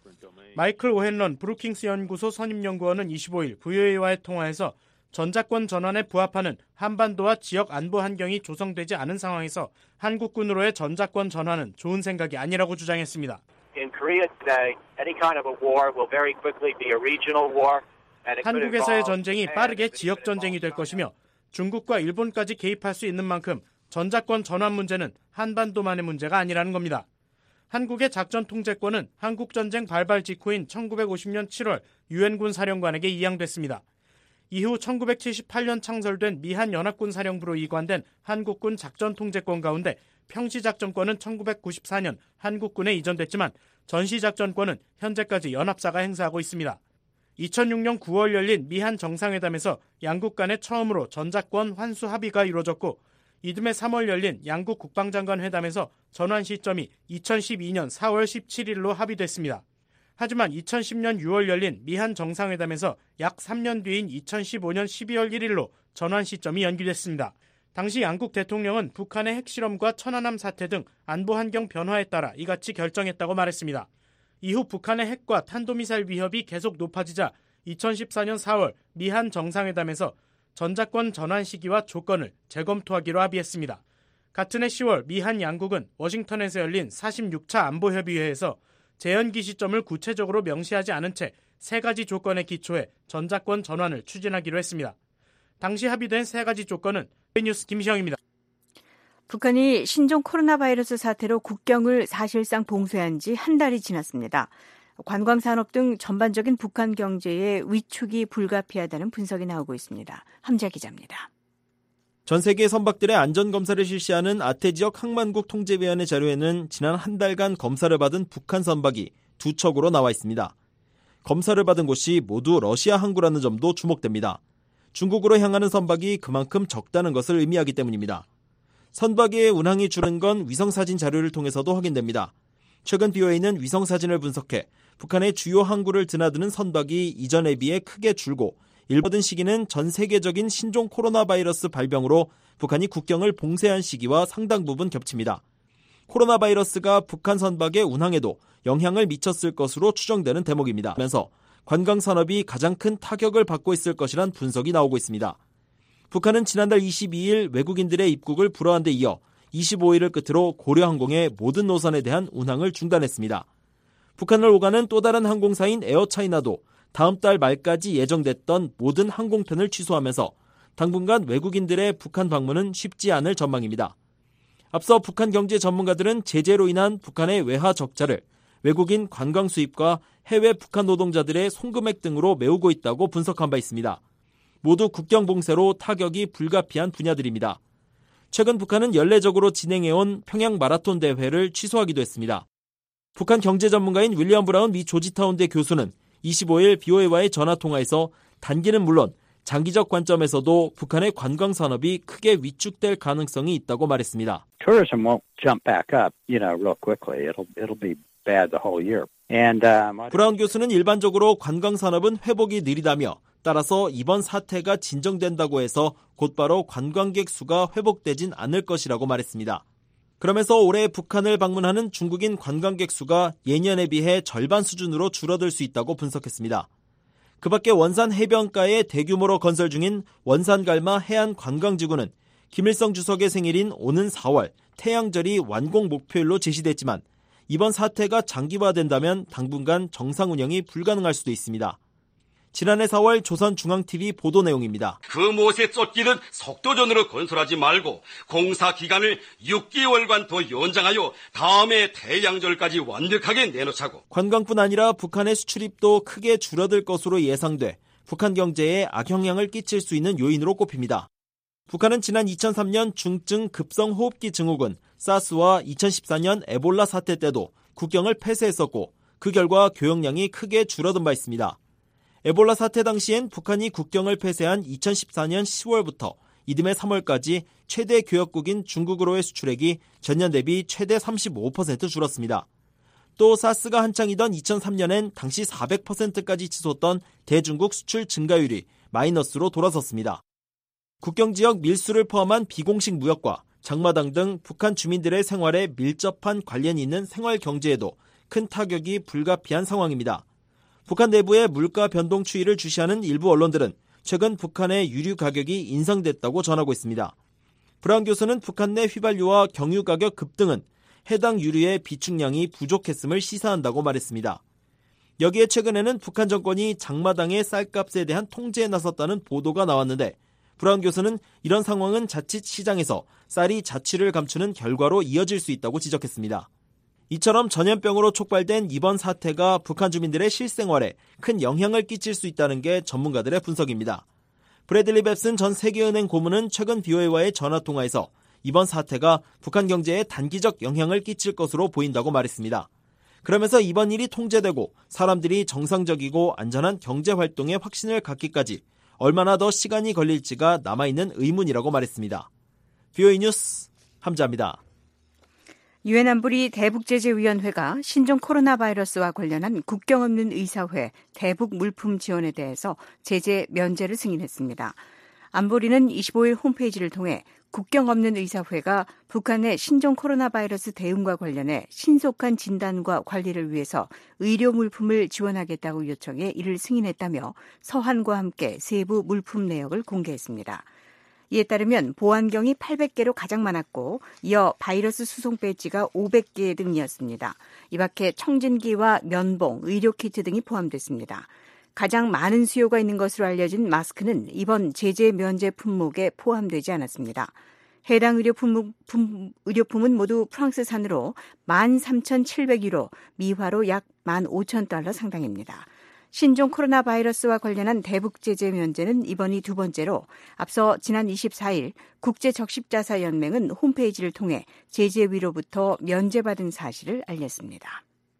마이클 오헨런 브루킹스 연구소 선임연구원은 이십오일 브이오에이와의 통화에서 전자권 전환에 부합하는 한반도와 지역 안보 환경이 조성되지 않은 상황에서 한국군으로의 전자권 전환은 좋은 생각이 아니라고 주장했습니다. In Korea today, any kind of a war will very quickly be a regional war. 한국에서의 전쟁이 빠르게 지역 전쟁이 될 것이며 중국과 일본까지 개입할 수 있는 만큼 전자권 전환 문제는 한반도만의 문제가 아니라는 겁니다. 한국의 작전 통제권은 한국전쟁 발발 직후인 천구백오십년 칠월 유엔군 사령관에게 이양됐습니다. 이후 천구백칠십팔년 창설된 미한연합군 사령부로 이관된 한국군 작전 통제권 가운데 평시작전권은 천구백구십사년 한국군에 이전됐지만 전시작전권은 현재까지 연합사가 행사하고 있습니다. 이천육년 구월 열린 미한 정상회담에서 양국 간에 처음으로 전자권 환수 합의가 이루어졌고 이듬해 삼월 열린 양국 국방장관 회담에서 전환 시점이 이천십이년 사월 십칠일로 합의됐습니다. 하지만 이천십년 유월 열린 미한 정상회담에서 약 삼 년 뒤인 이천십오년 십이월 일일로 전환 시점이 연기됐습니다. 당시 양국 대통령은 북한의 핵실험과 천안함 사태 등 안보 환경 변화에 따라 이같이 결정했다고 말했습니다. 이후 북한의 핵과 탄도미사일 위협이 계속 높아지자 이천십사년 사월 미한 정상회담에서 전자권 전환 시기와 조건을 재검토하기로 합의했습니다. 같은 해 시월 미한 양국은 워싱턴에서 열린 사십육차 안보협의회에서 재연기 시점을 구체적으로 명시하지 않은 채 세 가지 조건에 기초해 전자권 전환을 추진하기로 했습니다. 당시 합의된 세 가지 조건은 뉴스 김시영입니다. 북한이 신종 코로나 바이러스 사태로 국경을 사실상 봉쇄한 지 한 달이 지났습니다. 관광산업 등 전반적인 북한 경제의 위축이 불가피하다는 분석이 나오고 있습니다. 함자 기자입니다. 전 세계 선박들의 안전검사를 실시하는 아태지역 항만국 통제위원회 자료에는 지난 한 달간 검사를 받은 북한 선박이 두 척으로 나와 있습니다. 검사를 받은 곳이 모두 러시아 항구라는 점도 주목됩니다. 중국으로 향하는 선박이 그만큼 적다는 것을 의미하기 때문입니다. 선박의 운항이 줄은 건 위성사진 자료를 통해서도 확인됩니다. 최근 비오에이는 위성사진을 분석해 북한의 주요 항구를 드나드는 선박이 이전에 비해 크게 줄고 일보든 시기는 전 세계적인 신종 코로나 바이러스 발병으로 북한이 국경을 봉쇄한 시기와 상당 부분 겹칩니다. 코로나 바이러스가 북한 선박의 운항에도 영향을 미쳤을 것으로 추정되는 대목입니다. 하면서 관광산업이 가장 큰 타격을 받고 있을 것이란 분석이 나오고 있습니다. 북한은 지난달 이십이일 외국인들의 입국을 불허한 데 이어 이십오일을 끝으로 고려항공의 모든 노선에 대한 운항을 중단했습니다. 북한을 오가는 또 다른 항공사인 에어차이나도 다음 달 말까지 예정됐던 모든 항공편을 취소하면서 당분간 외국인들의 북한 방문은 쉽지 않을 전망입니다. 앞서 북한 경제 전문가들은 제재로 인한 북한의 외화 적자를 외국인 관광 수입과 해외 북한 노동자들의 송금액 등으로 메우고 있다고 분석한 바 있습니다. 모두 국경 봉쇄로 타격이 불가피한 분야들입니다. 최근 북한은 연례적으로 진행해온 평양 마라톤 대회를 취소하기도 했습니다. 북한 경제 전문가인 윌리엄 브라운 미 조지타운대 교수는 이십오일 비오에이와의 전화통화에서 단기는 물론 장기적 관점에서도 북한의 관광 산업이 크게 위축될 가능성이 있다고 말했습니다. Tourism won't jump back up, you know, real quickly. It'll it'll be bad the whole year. And um, 브라운 교수는 일반적으로 관광 산업은 회복이 느리다며 따라서 이번 사태가 진정된다고 해서 곧바로 관광객 수가 회복되진 않을 것이라고 말했습니다. 그러면서 올해 북한을 방문하는 중국인 관광객 수가 예년에 비해 절반 수준으로 줄어들 수 있다고 분석했습니다. 그 밖에 원산 해변가에 대규모로 건설 중인 원산갈마 해안관광지구는 김일성 주석의 생일인 오는 사월 태양절이 완공 목표일로 제시됐지만 이번 사태가 장기화된다면 당분간 정상 운영이 불가능할 수도 있습니다. 지난해 사월 조선중앙티비 보도 내용입니다. 그 못에 쫓기듯 속도전으로 건설하지 말고 공사 기간을 육 개월간 더 연장하여 다음해 태양절까지 완벽하게 내놓자고. 관광뿐 아니라 북한의 수출입도 크게 줄어들 것으로 예상돼 북한 경제에 악영향을 끼칠 수 있는 요인으로 꼽힙니다. 북한은 지난 이천삼 년 중증 급성호흡기 증후군 사스와 이천십사 년 에볼라 사태 때도 국경을 폐쇄했었고 그 결과 교역량이 크게 줄어든 바 있습니다. 에볼라 사태 당시엔 북한이 국경을 폐쇄한 이천십사 년 시월부터 이듬해 삼월까지 최대 교역국인 중국으로의 수출액이 전년 대비 최대 삼십오 퍼센트 줄었습니다. 또 사스가 한창이던 이천삼 년엔 당시 사백 퍼센트까지 치솟던 대중국 수출 증가율이 마이너스로 돌아섰습니다. 국경지역 밀수를 포함한 비공식 무역과 장마당 등 북한 주민들의 생활에 밀접한 관련이 있는 생활 경제에도 큰 타격이 불가피한 상황입니다. 북한 내부의 물가 변동 추이를 주시하는 일부 언론들은 최근 북한의 유류 가격이 인상됐다고 전하고 있습니다. 브라운 교수는 북한 내 휘발유와 경유 가격 급등은 해당 유류의 비축량이 부족했음을 시사한다고 말했습니다. 여기에 최근에는 북한 정권이 장마당의 쌀값에 대한 통제에 나섰다는 보도가 나왔는데 브라운 교수는 이런 상황은 자칫 시장에서 쌀이 자취를 감추는 결과로 이어질 수 있다고 지적했습니다. 이처럼 전염병으로 촉발된 이번 사태가 북한 주민들의 실생활에 큰 영향을 끼칠 수 있다는 게 전문가들의 분석입니다. 브래들리 뱁슨 전 세계은행 고문은 최근 비오에이와의 전화통화에서 이번 사태가 북한 경제에 단기적 영향을 끼칠 것으로 보인다고 말했습니다. 그러면서 이번 일이 통제되고 사람들이 정상적이고 안전한 경제활동에 확신을 갖기까지 얼마나 더 시간이 걸릴지가 남아있는 의문이라고 말했습니다. 비오에이 뉴스 함자입니다. 유엔 안보리 대북제재위원회가 신종 코로나 바이러스와 관련한 국경 없는 의사회 대북 물품 지원에 대해서 제재 면제를 승인했습니다. 안보리는 이십오 일 홈페이지를 통해 국경 없는 의사회가 북한의 신종 코로나 바이러스 대응과 관련해 신속한 진단과 관리를 위해서 의료 물품을 지원하겠다고 요청해 이를 승인했다며 서한과 함께 세부 물품 내역을 공개했습니다. 이에 따르면 보안경이 팔백 개로 가장 많았고 이어 바이러스 수송 배지가 오백 개 등이었습니다. 이 밖에 청진기와 면봉, 의료키트 등이 포함됐습니다. 가장 많은 수요가 있는 것으로 알려진 마스크는 이번 제재 면제 품목에 포함되지 않았습니다. 해당 의료품, 품, 의료품은 모두 프랑스산으로 만 삼천칠백 유로, 미화로 약 만 오천 달러 상당입니다. 신종 코로나 바이러스와 관련한 대북 제재 면제는 이번이 두 번째로 앞서 지난 이십사 일 국제적십자사연맹은 홈페이지를 통해 제재위로부터 면제받은 사실을 알렸습니다.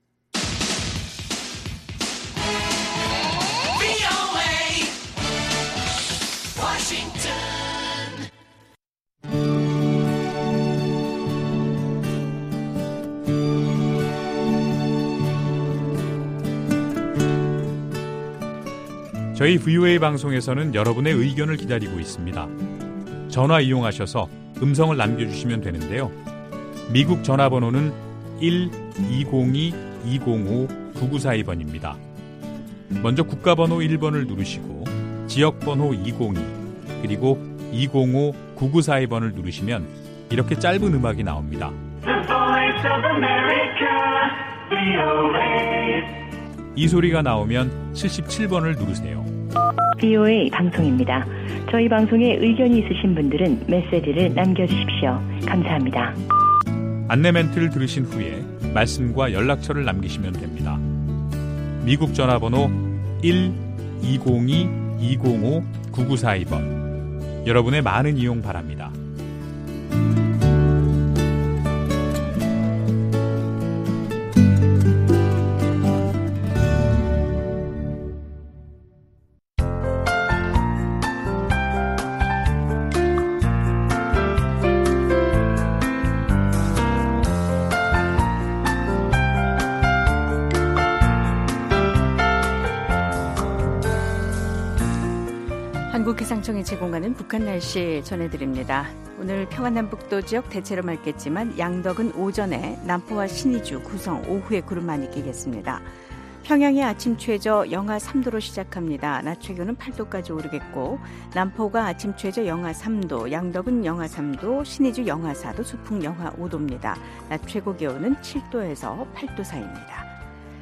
저희 브이오에이 방송에서는 여러분의 의견을 기다리고 있습니다. 전화 이용하셔서 음성을 남겨주시면 되는데요. 미국 전화번호는 일 이공이 이공오 구구사이 번입니다. 먼저 국가번호 일 번을 누르시고 지역번호 이공이 그리고 이공오 구구사이 번을 누르시면 이렇게 짧은 음악이 나옵니다. 이 소리가 나오면 칠십칠 번을 누르세요. 브이오에이 방송입니다. 저희 방송에 의견이 있으신 분들은 메시지를 남겨주십시오. 감사합니다. 안내 멘트를 들으신 후에 말씀과 연락처를 남기시면 됩니다. 미국 전화번호 일 이공이 이공오 구구사이 번. 여러분의 많은 이용 바랍니다. 한국기상청이 제공하는 북한 날씨 전해드립니다. 오늘 평안남북도 지역 대체로 맑겠지만 양덕은 오전에 남포와 신의주, 구성, 오후에 구름 많이 끼겠습니다. 평양의 아침 최저 영하 삼 도로 시작합니다. 낮 최고는 팔 도까지 오르겠고 남포가 아침 최저 영하 삼 도, 양덕은 영하 삼 도, 신의주 영하 사 도, 수풍 영하 오 도입니다. 낮 최고 기온은 칠 도에서 팔 도 사이입니다.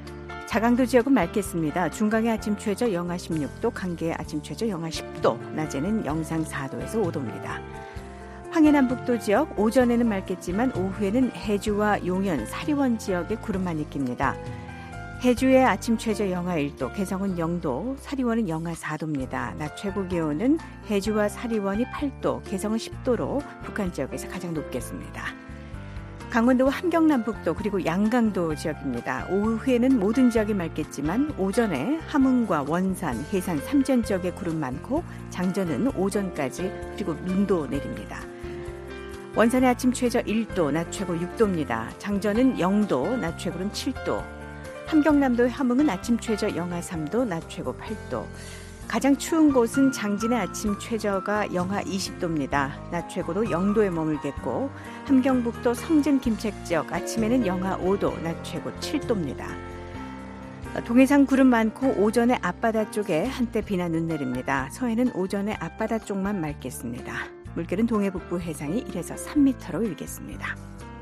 자강도 지역은 맑겠습니다. 중강의 아침 최저 영하 십육 도, 강계의 아침 최저 영하 십 도, 낮에는 영상 사 도에서 오 도입니다. 황해남북도 지역 오전에는 맑겠지만 오후에는 해주와 용현, 사리원 지역에 구름만이 낍니다. 해주의 아침 최저 영하 일 도, 개성은 영 도, 사리원은 영하 사 도입니다. 낮 최고 기온은 해주와 사리원이 팔 도, 개성은 십 도로 북한 지역에서 가장 높겠습니다. 강원도와 함경남북도 그리고 양강도 지역입니다. 오후에는 모든 지역이 맑겠지만 오전에 함흥과 원산, 해산, 삼전 지역에 구름 많고 장전은 오전까지 그리고 눈도 내립니다. 원산의 아침 최저 일 도, 낮 최고 육 도입니다. 장전은 영 도, 낮 최고는 칠 도. 함경남도의 함흥은 아침 최저 영하 삼 도, 낮 최고 팔 도. 가장 추운 곳은 장진의 아침 최저가 영하 이십 도입니다. 낮 최고도 영 도에 머물겠고 함경북도 성진 김책 지역 아침에는 영하 오 도, 낮 최고 칠 도입니다. 동해상 구름 많고 오전에 앞바다 쪽에 한때 비나 눈 내립니다. 서해는 오전에 앞바다 쪽만 맑겠습니다. 물결은 동해북부 해상이 일에서 삼 미터로 일겠습니다.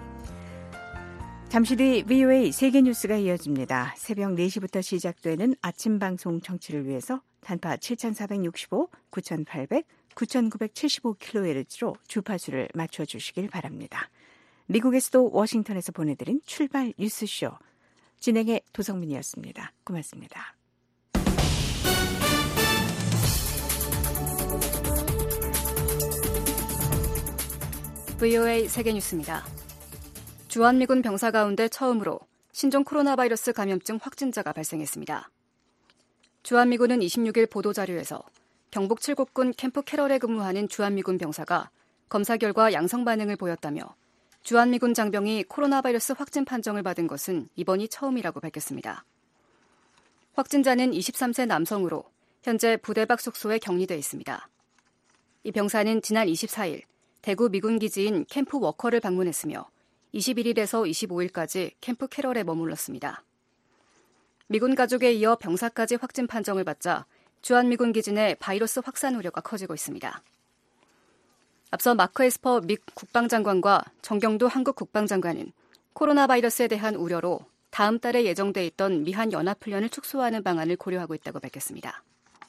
잠시 뒤 브이오에이 세계뉴스가 이어집니다. 새벽 네 시부터 시작되는 아침 방송 청취를 위해서 단파 칠천사백육십오, 구천팔백, 구천구백칠십오 킬로헤르츠로 주파수를 맞춰주시길 바랍니다. 미국에서도 워싱턴에서 보내드린 출발 뉴스쇼. 진행의 도성민이었습니다. 고맙습니다. 브이오에이 세계뉴스입니다. 주한미군 병사 가운데 처음으로 신종 코로나 바이러스 감염증 확진자가 발생했습니다. 주한미군은 이십육 일 보도자료에서 경북 칠곡군 캠프 캐럴에 근무하는 주한미군 병사가 검사 결과 양성 반응을 보였다며 주한미군 장병이 코로나 바이러스 확진 판정을 받은 것은 이번이 처음이라고 밝혔습니다. 확진자는 이십삼 세 남성으로 현재 부대 밖 숙소에 격리돼 있습니다. 이 병사는 지난 이십사 일 대구 미군 기지인 캠프 워커를 방문했으며 이십일 일에서 이십오 일까지 캠프 캐럴에 머물렀습니다. 미군 가족에 이어 병사까지 확진 판정을 받자 주한미군 기지 내 바이러스 확산 우려가 커지고 있습니다. 앞서 마크 에스퍼 미 국방장관과 정경도 한국 국방장관은 코로나 바이러스에 대한 우려로 다음 달에 예정돼 있던 미한 연합훈련을 축소하는 방안을 고려하고 있다고 밝혔습니다.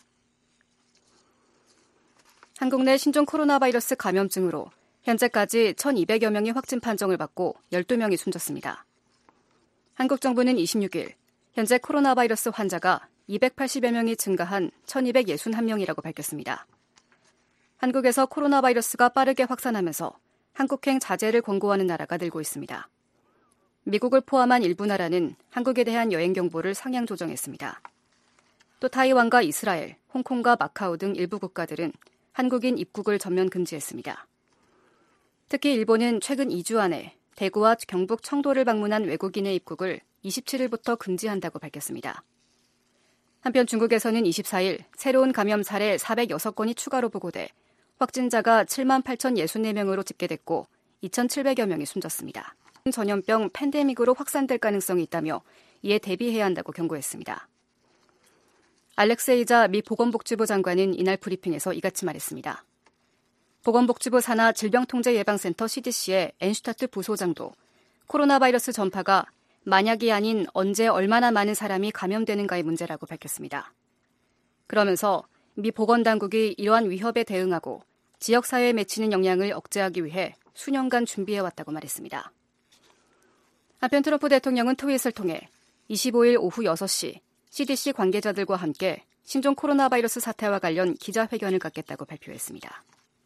한국 내 신종 코로나 바이러스 감염증으로 현재까지 천이백여 명이 확진 판정을 받고 열두 명이 숨졌습니다. 한국 정부는 이십육 일 현재 코로나 바이러스 환자가 이백팔십여 명이 증가한 천이백육십일 명이라고 밝혔습니다. 한국에서 코로나 바이러스가 빠르게 확산하면서 한국행 자제를 권고하는 나라가 늘고 있습니다. 미국을 포함한 일부 나라는 한국에 대한 여행 경보를 상향 조정했습니다. 또 타이완과 이스라엘, 홍콩과 마카오 등 일부 국가들은 한국인 입국을 전면 금지했습니다. 특히 일본은 최근 이 주 안에 대구와 경북 청도를 방문한 외국인의 입국을 이십칠 일부터 금지한다고 밝혔습니다. 한편 중국에서는 이십사 일 새로운 감염 사례 사백육 건이 추가로 보고돼 확진자가 칠만 팔천육십사 명으로 집계됐고 이천칠백여 명이 숨졌습니다. 전염병 팬데믹으로 확산될 가능성이 있다며 이에 대비해야 한다고 경고했습니다. 알렉세이자 미 보건복지부 장관은 이날 브리핑에서 이같이 말했습니다. 보건복지부 산하 질병통제예방센터 씨디씨의 앤슈타트 부소장도 코로나 바이러스 전파가 만약이 아닌 언제 얼마나 많은 사람이 감염되는가의 문제라고 밝혔습니다. 그러면서 미 보건당국이 이러한 위협에 대응하고 지역사회에 맺히는 영향을 억제하기 위해 수년간 준비해왔다고 말했습니다. 한편 트럼프 대통령은 트윗을 통해 이십오 일 오후 여섯 시 씨디씨 관계자들과 함께 신종 코로나 바이러스 사태와 관련 기자회견을 갖겠다고 발표했습니다.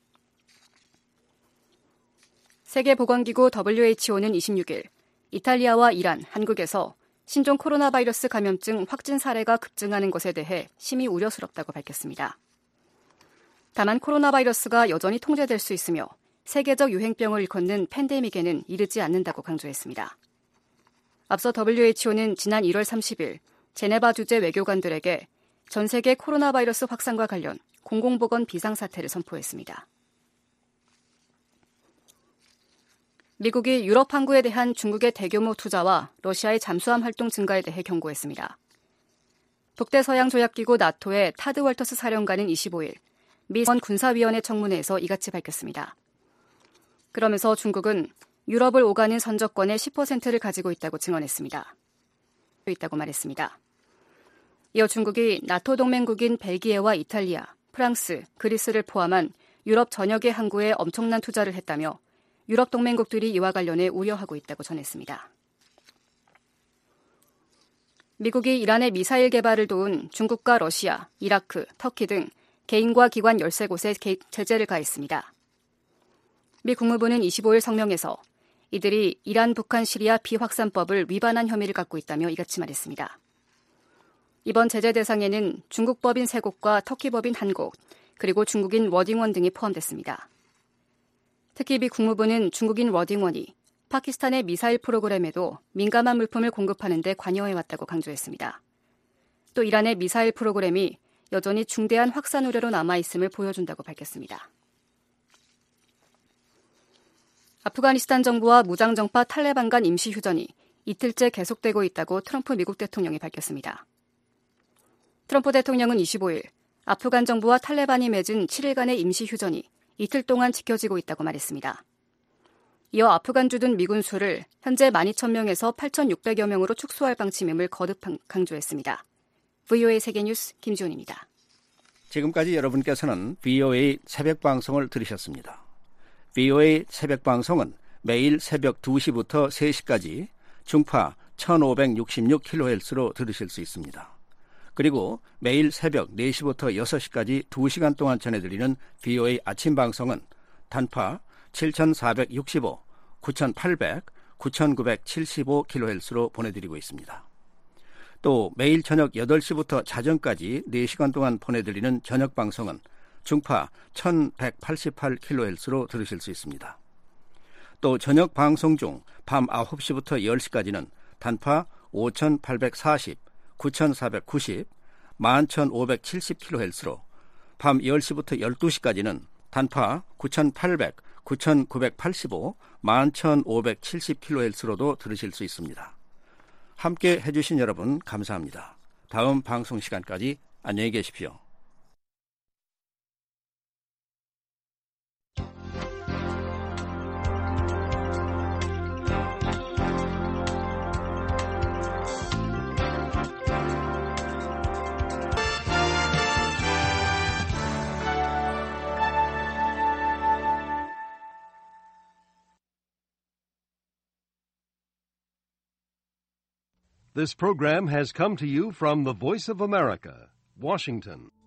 세계보건기구 더블유에이치오는 이십육 일 이탈리아와 이란, 한국에서 신종 코로나 바이러스 감염증 확진 사례가 급증하는 것에 대해 심히 우려스럽다고 밝혔습니다. 다만 코로나 바이러스가 여전히 통제될 수 있으며 세계적 유행병을 일컫는 팬데믹에는 이르지 않는다고 강조했습니다. 앞서 더블유에이치오는 지난 일월 삼십일 제네바 주재 외교관들에게 전 세계 코로나 바이러스 확산과 관련 공공보건 비상사태를 선포했습니다. 미국이 유럽 항구에 대한 중국의 대규모 투자와 러시아의 잠수함 활동 증가에 대해 경고했습니다. 북대서양조약기구 나토의 타드 월터스 사령관은 이십오 일 미 군사위원회 청문회에서 이같이 밝혔습니다. 그러면서 중국은 유럽을 오가는 선적권의 십 퍼센트를 가지고 있다고 증언했습니다. 있다고 말했습니다. 이어 중국이 나토 동맹국인 벨기에와 이탈리아, 프랑스, 그리스를 포함한 유럽 전역의 항구에 엄청난 투자를 했다며 유럽 동맹국들이 이와 관련해 우려하고 있다고 전했습니다. 미국이 이란의 미사일 개발을 도운 중국과 러시아, 이라크, 터키 등 개인과 기관 열세 곳에 제재를 가했습니다. 미 국무부는 이십오일 성명에서 이들이 이란, 북한, 시리아 비확산법을 위반한 혐의를 갖고 있다며 이같이 말했습니다. 이번 제재 대상에는 중국 법인 세 곳과 터키 법인 한 곳, 그리고 중국인 워딩원 등이 포함됐습니다. 특히 미 국무부는 중국인 워딩원이 파키스탄의 미사일 프로그램에도 민감한 물품을 공급하는 데 관여해왔다고 강조했습니다. 또 이란의 미사일 프로그램이 여전히 중대한 확산 우려로 남아있음을 보여준다고 밝혔습니다. 아프가니스탄 정부와 무장정파 탈레반 간 임시휴전이 이틀째 계속되고 있다고 트럼프 미국 대통령이 밝혔습니다. 트럼프 대통령은 이십오일 아프간 정부와 탈레반이 맺은 칠일간의 임시휴전이 이틀 동안 지켜지고 있다고 말했습니다. 이어 아프간 주둔 미군 수를 현재 만 이천 명에서 팔천육백여 명으로 축소할 방침임을 거듭 강조했습니다. 브이오에이 세계뉴스 김지훈입니다. 지금까지 여러분께서는 브이오에이 새벽방송을 들으셨습니다. 브이오에이 새벽방송은 매일 새벽 두 시부터 세 시까지 중파 천오백육십육 킬로헤르츠로 들으실 수 있습니다. 그리고 매일 새벽 네 시부터 여섯 시까지 두 시간 동안 전해드리는 브이오에이 아침방송은 단파 칠천사백육십오, 구천팔백, 구천구백칠십오 킬로헤르츠로 보내드리고 있습니다. 또 매일 저녁 여덟 시부터 자정까지 네 시간 동안 보내드리는 저녁방송은 중파 천백팔십팔 킬로헤르츠로 들으실 수 있습니다. 또 저녁 방송 중 밤 아홉 시부터 열 시까지는 단파 오천팔백사십, 구천사백구십, 만 천오백칠십 킬로헤르츠로 밤 열 시부터 열두 시까지는 단파 구천팔백, 구천구백팔십오, 만 천오백칠십 킬로헤르츠로도 들으실 수 있습니다. 함께 해주신 여러분 감사합니다. 다음 방송 시간까지 안녕히 계십시오. This program has come to you from the Voice of America, Washington.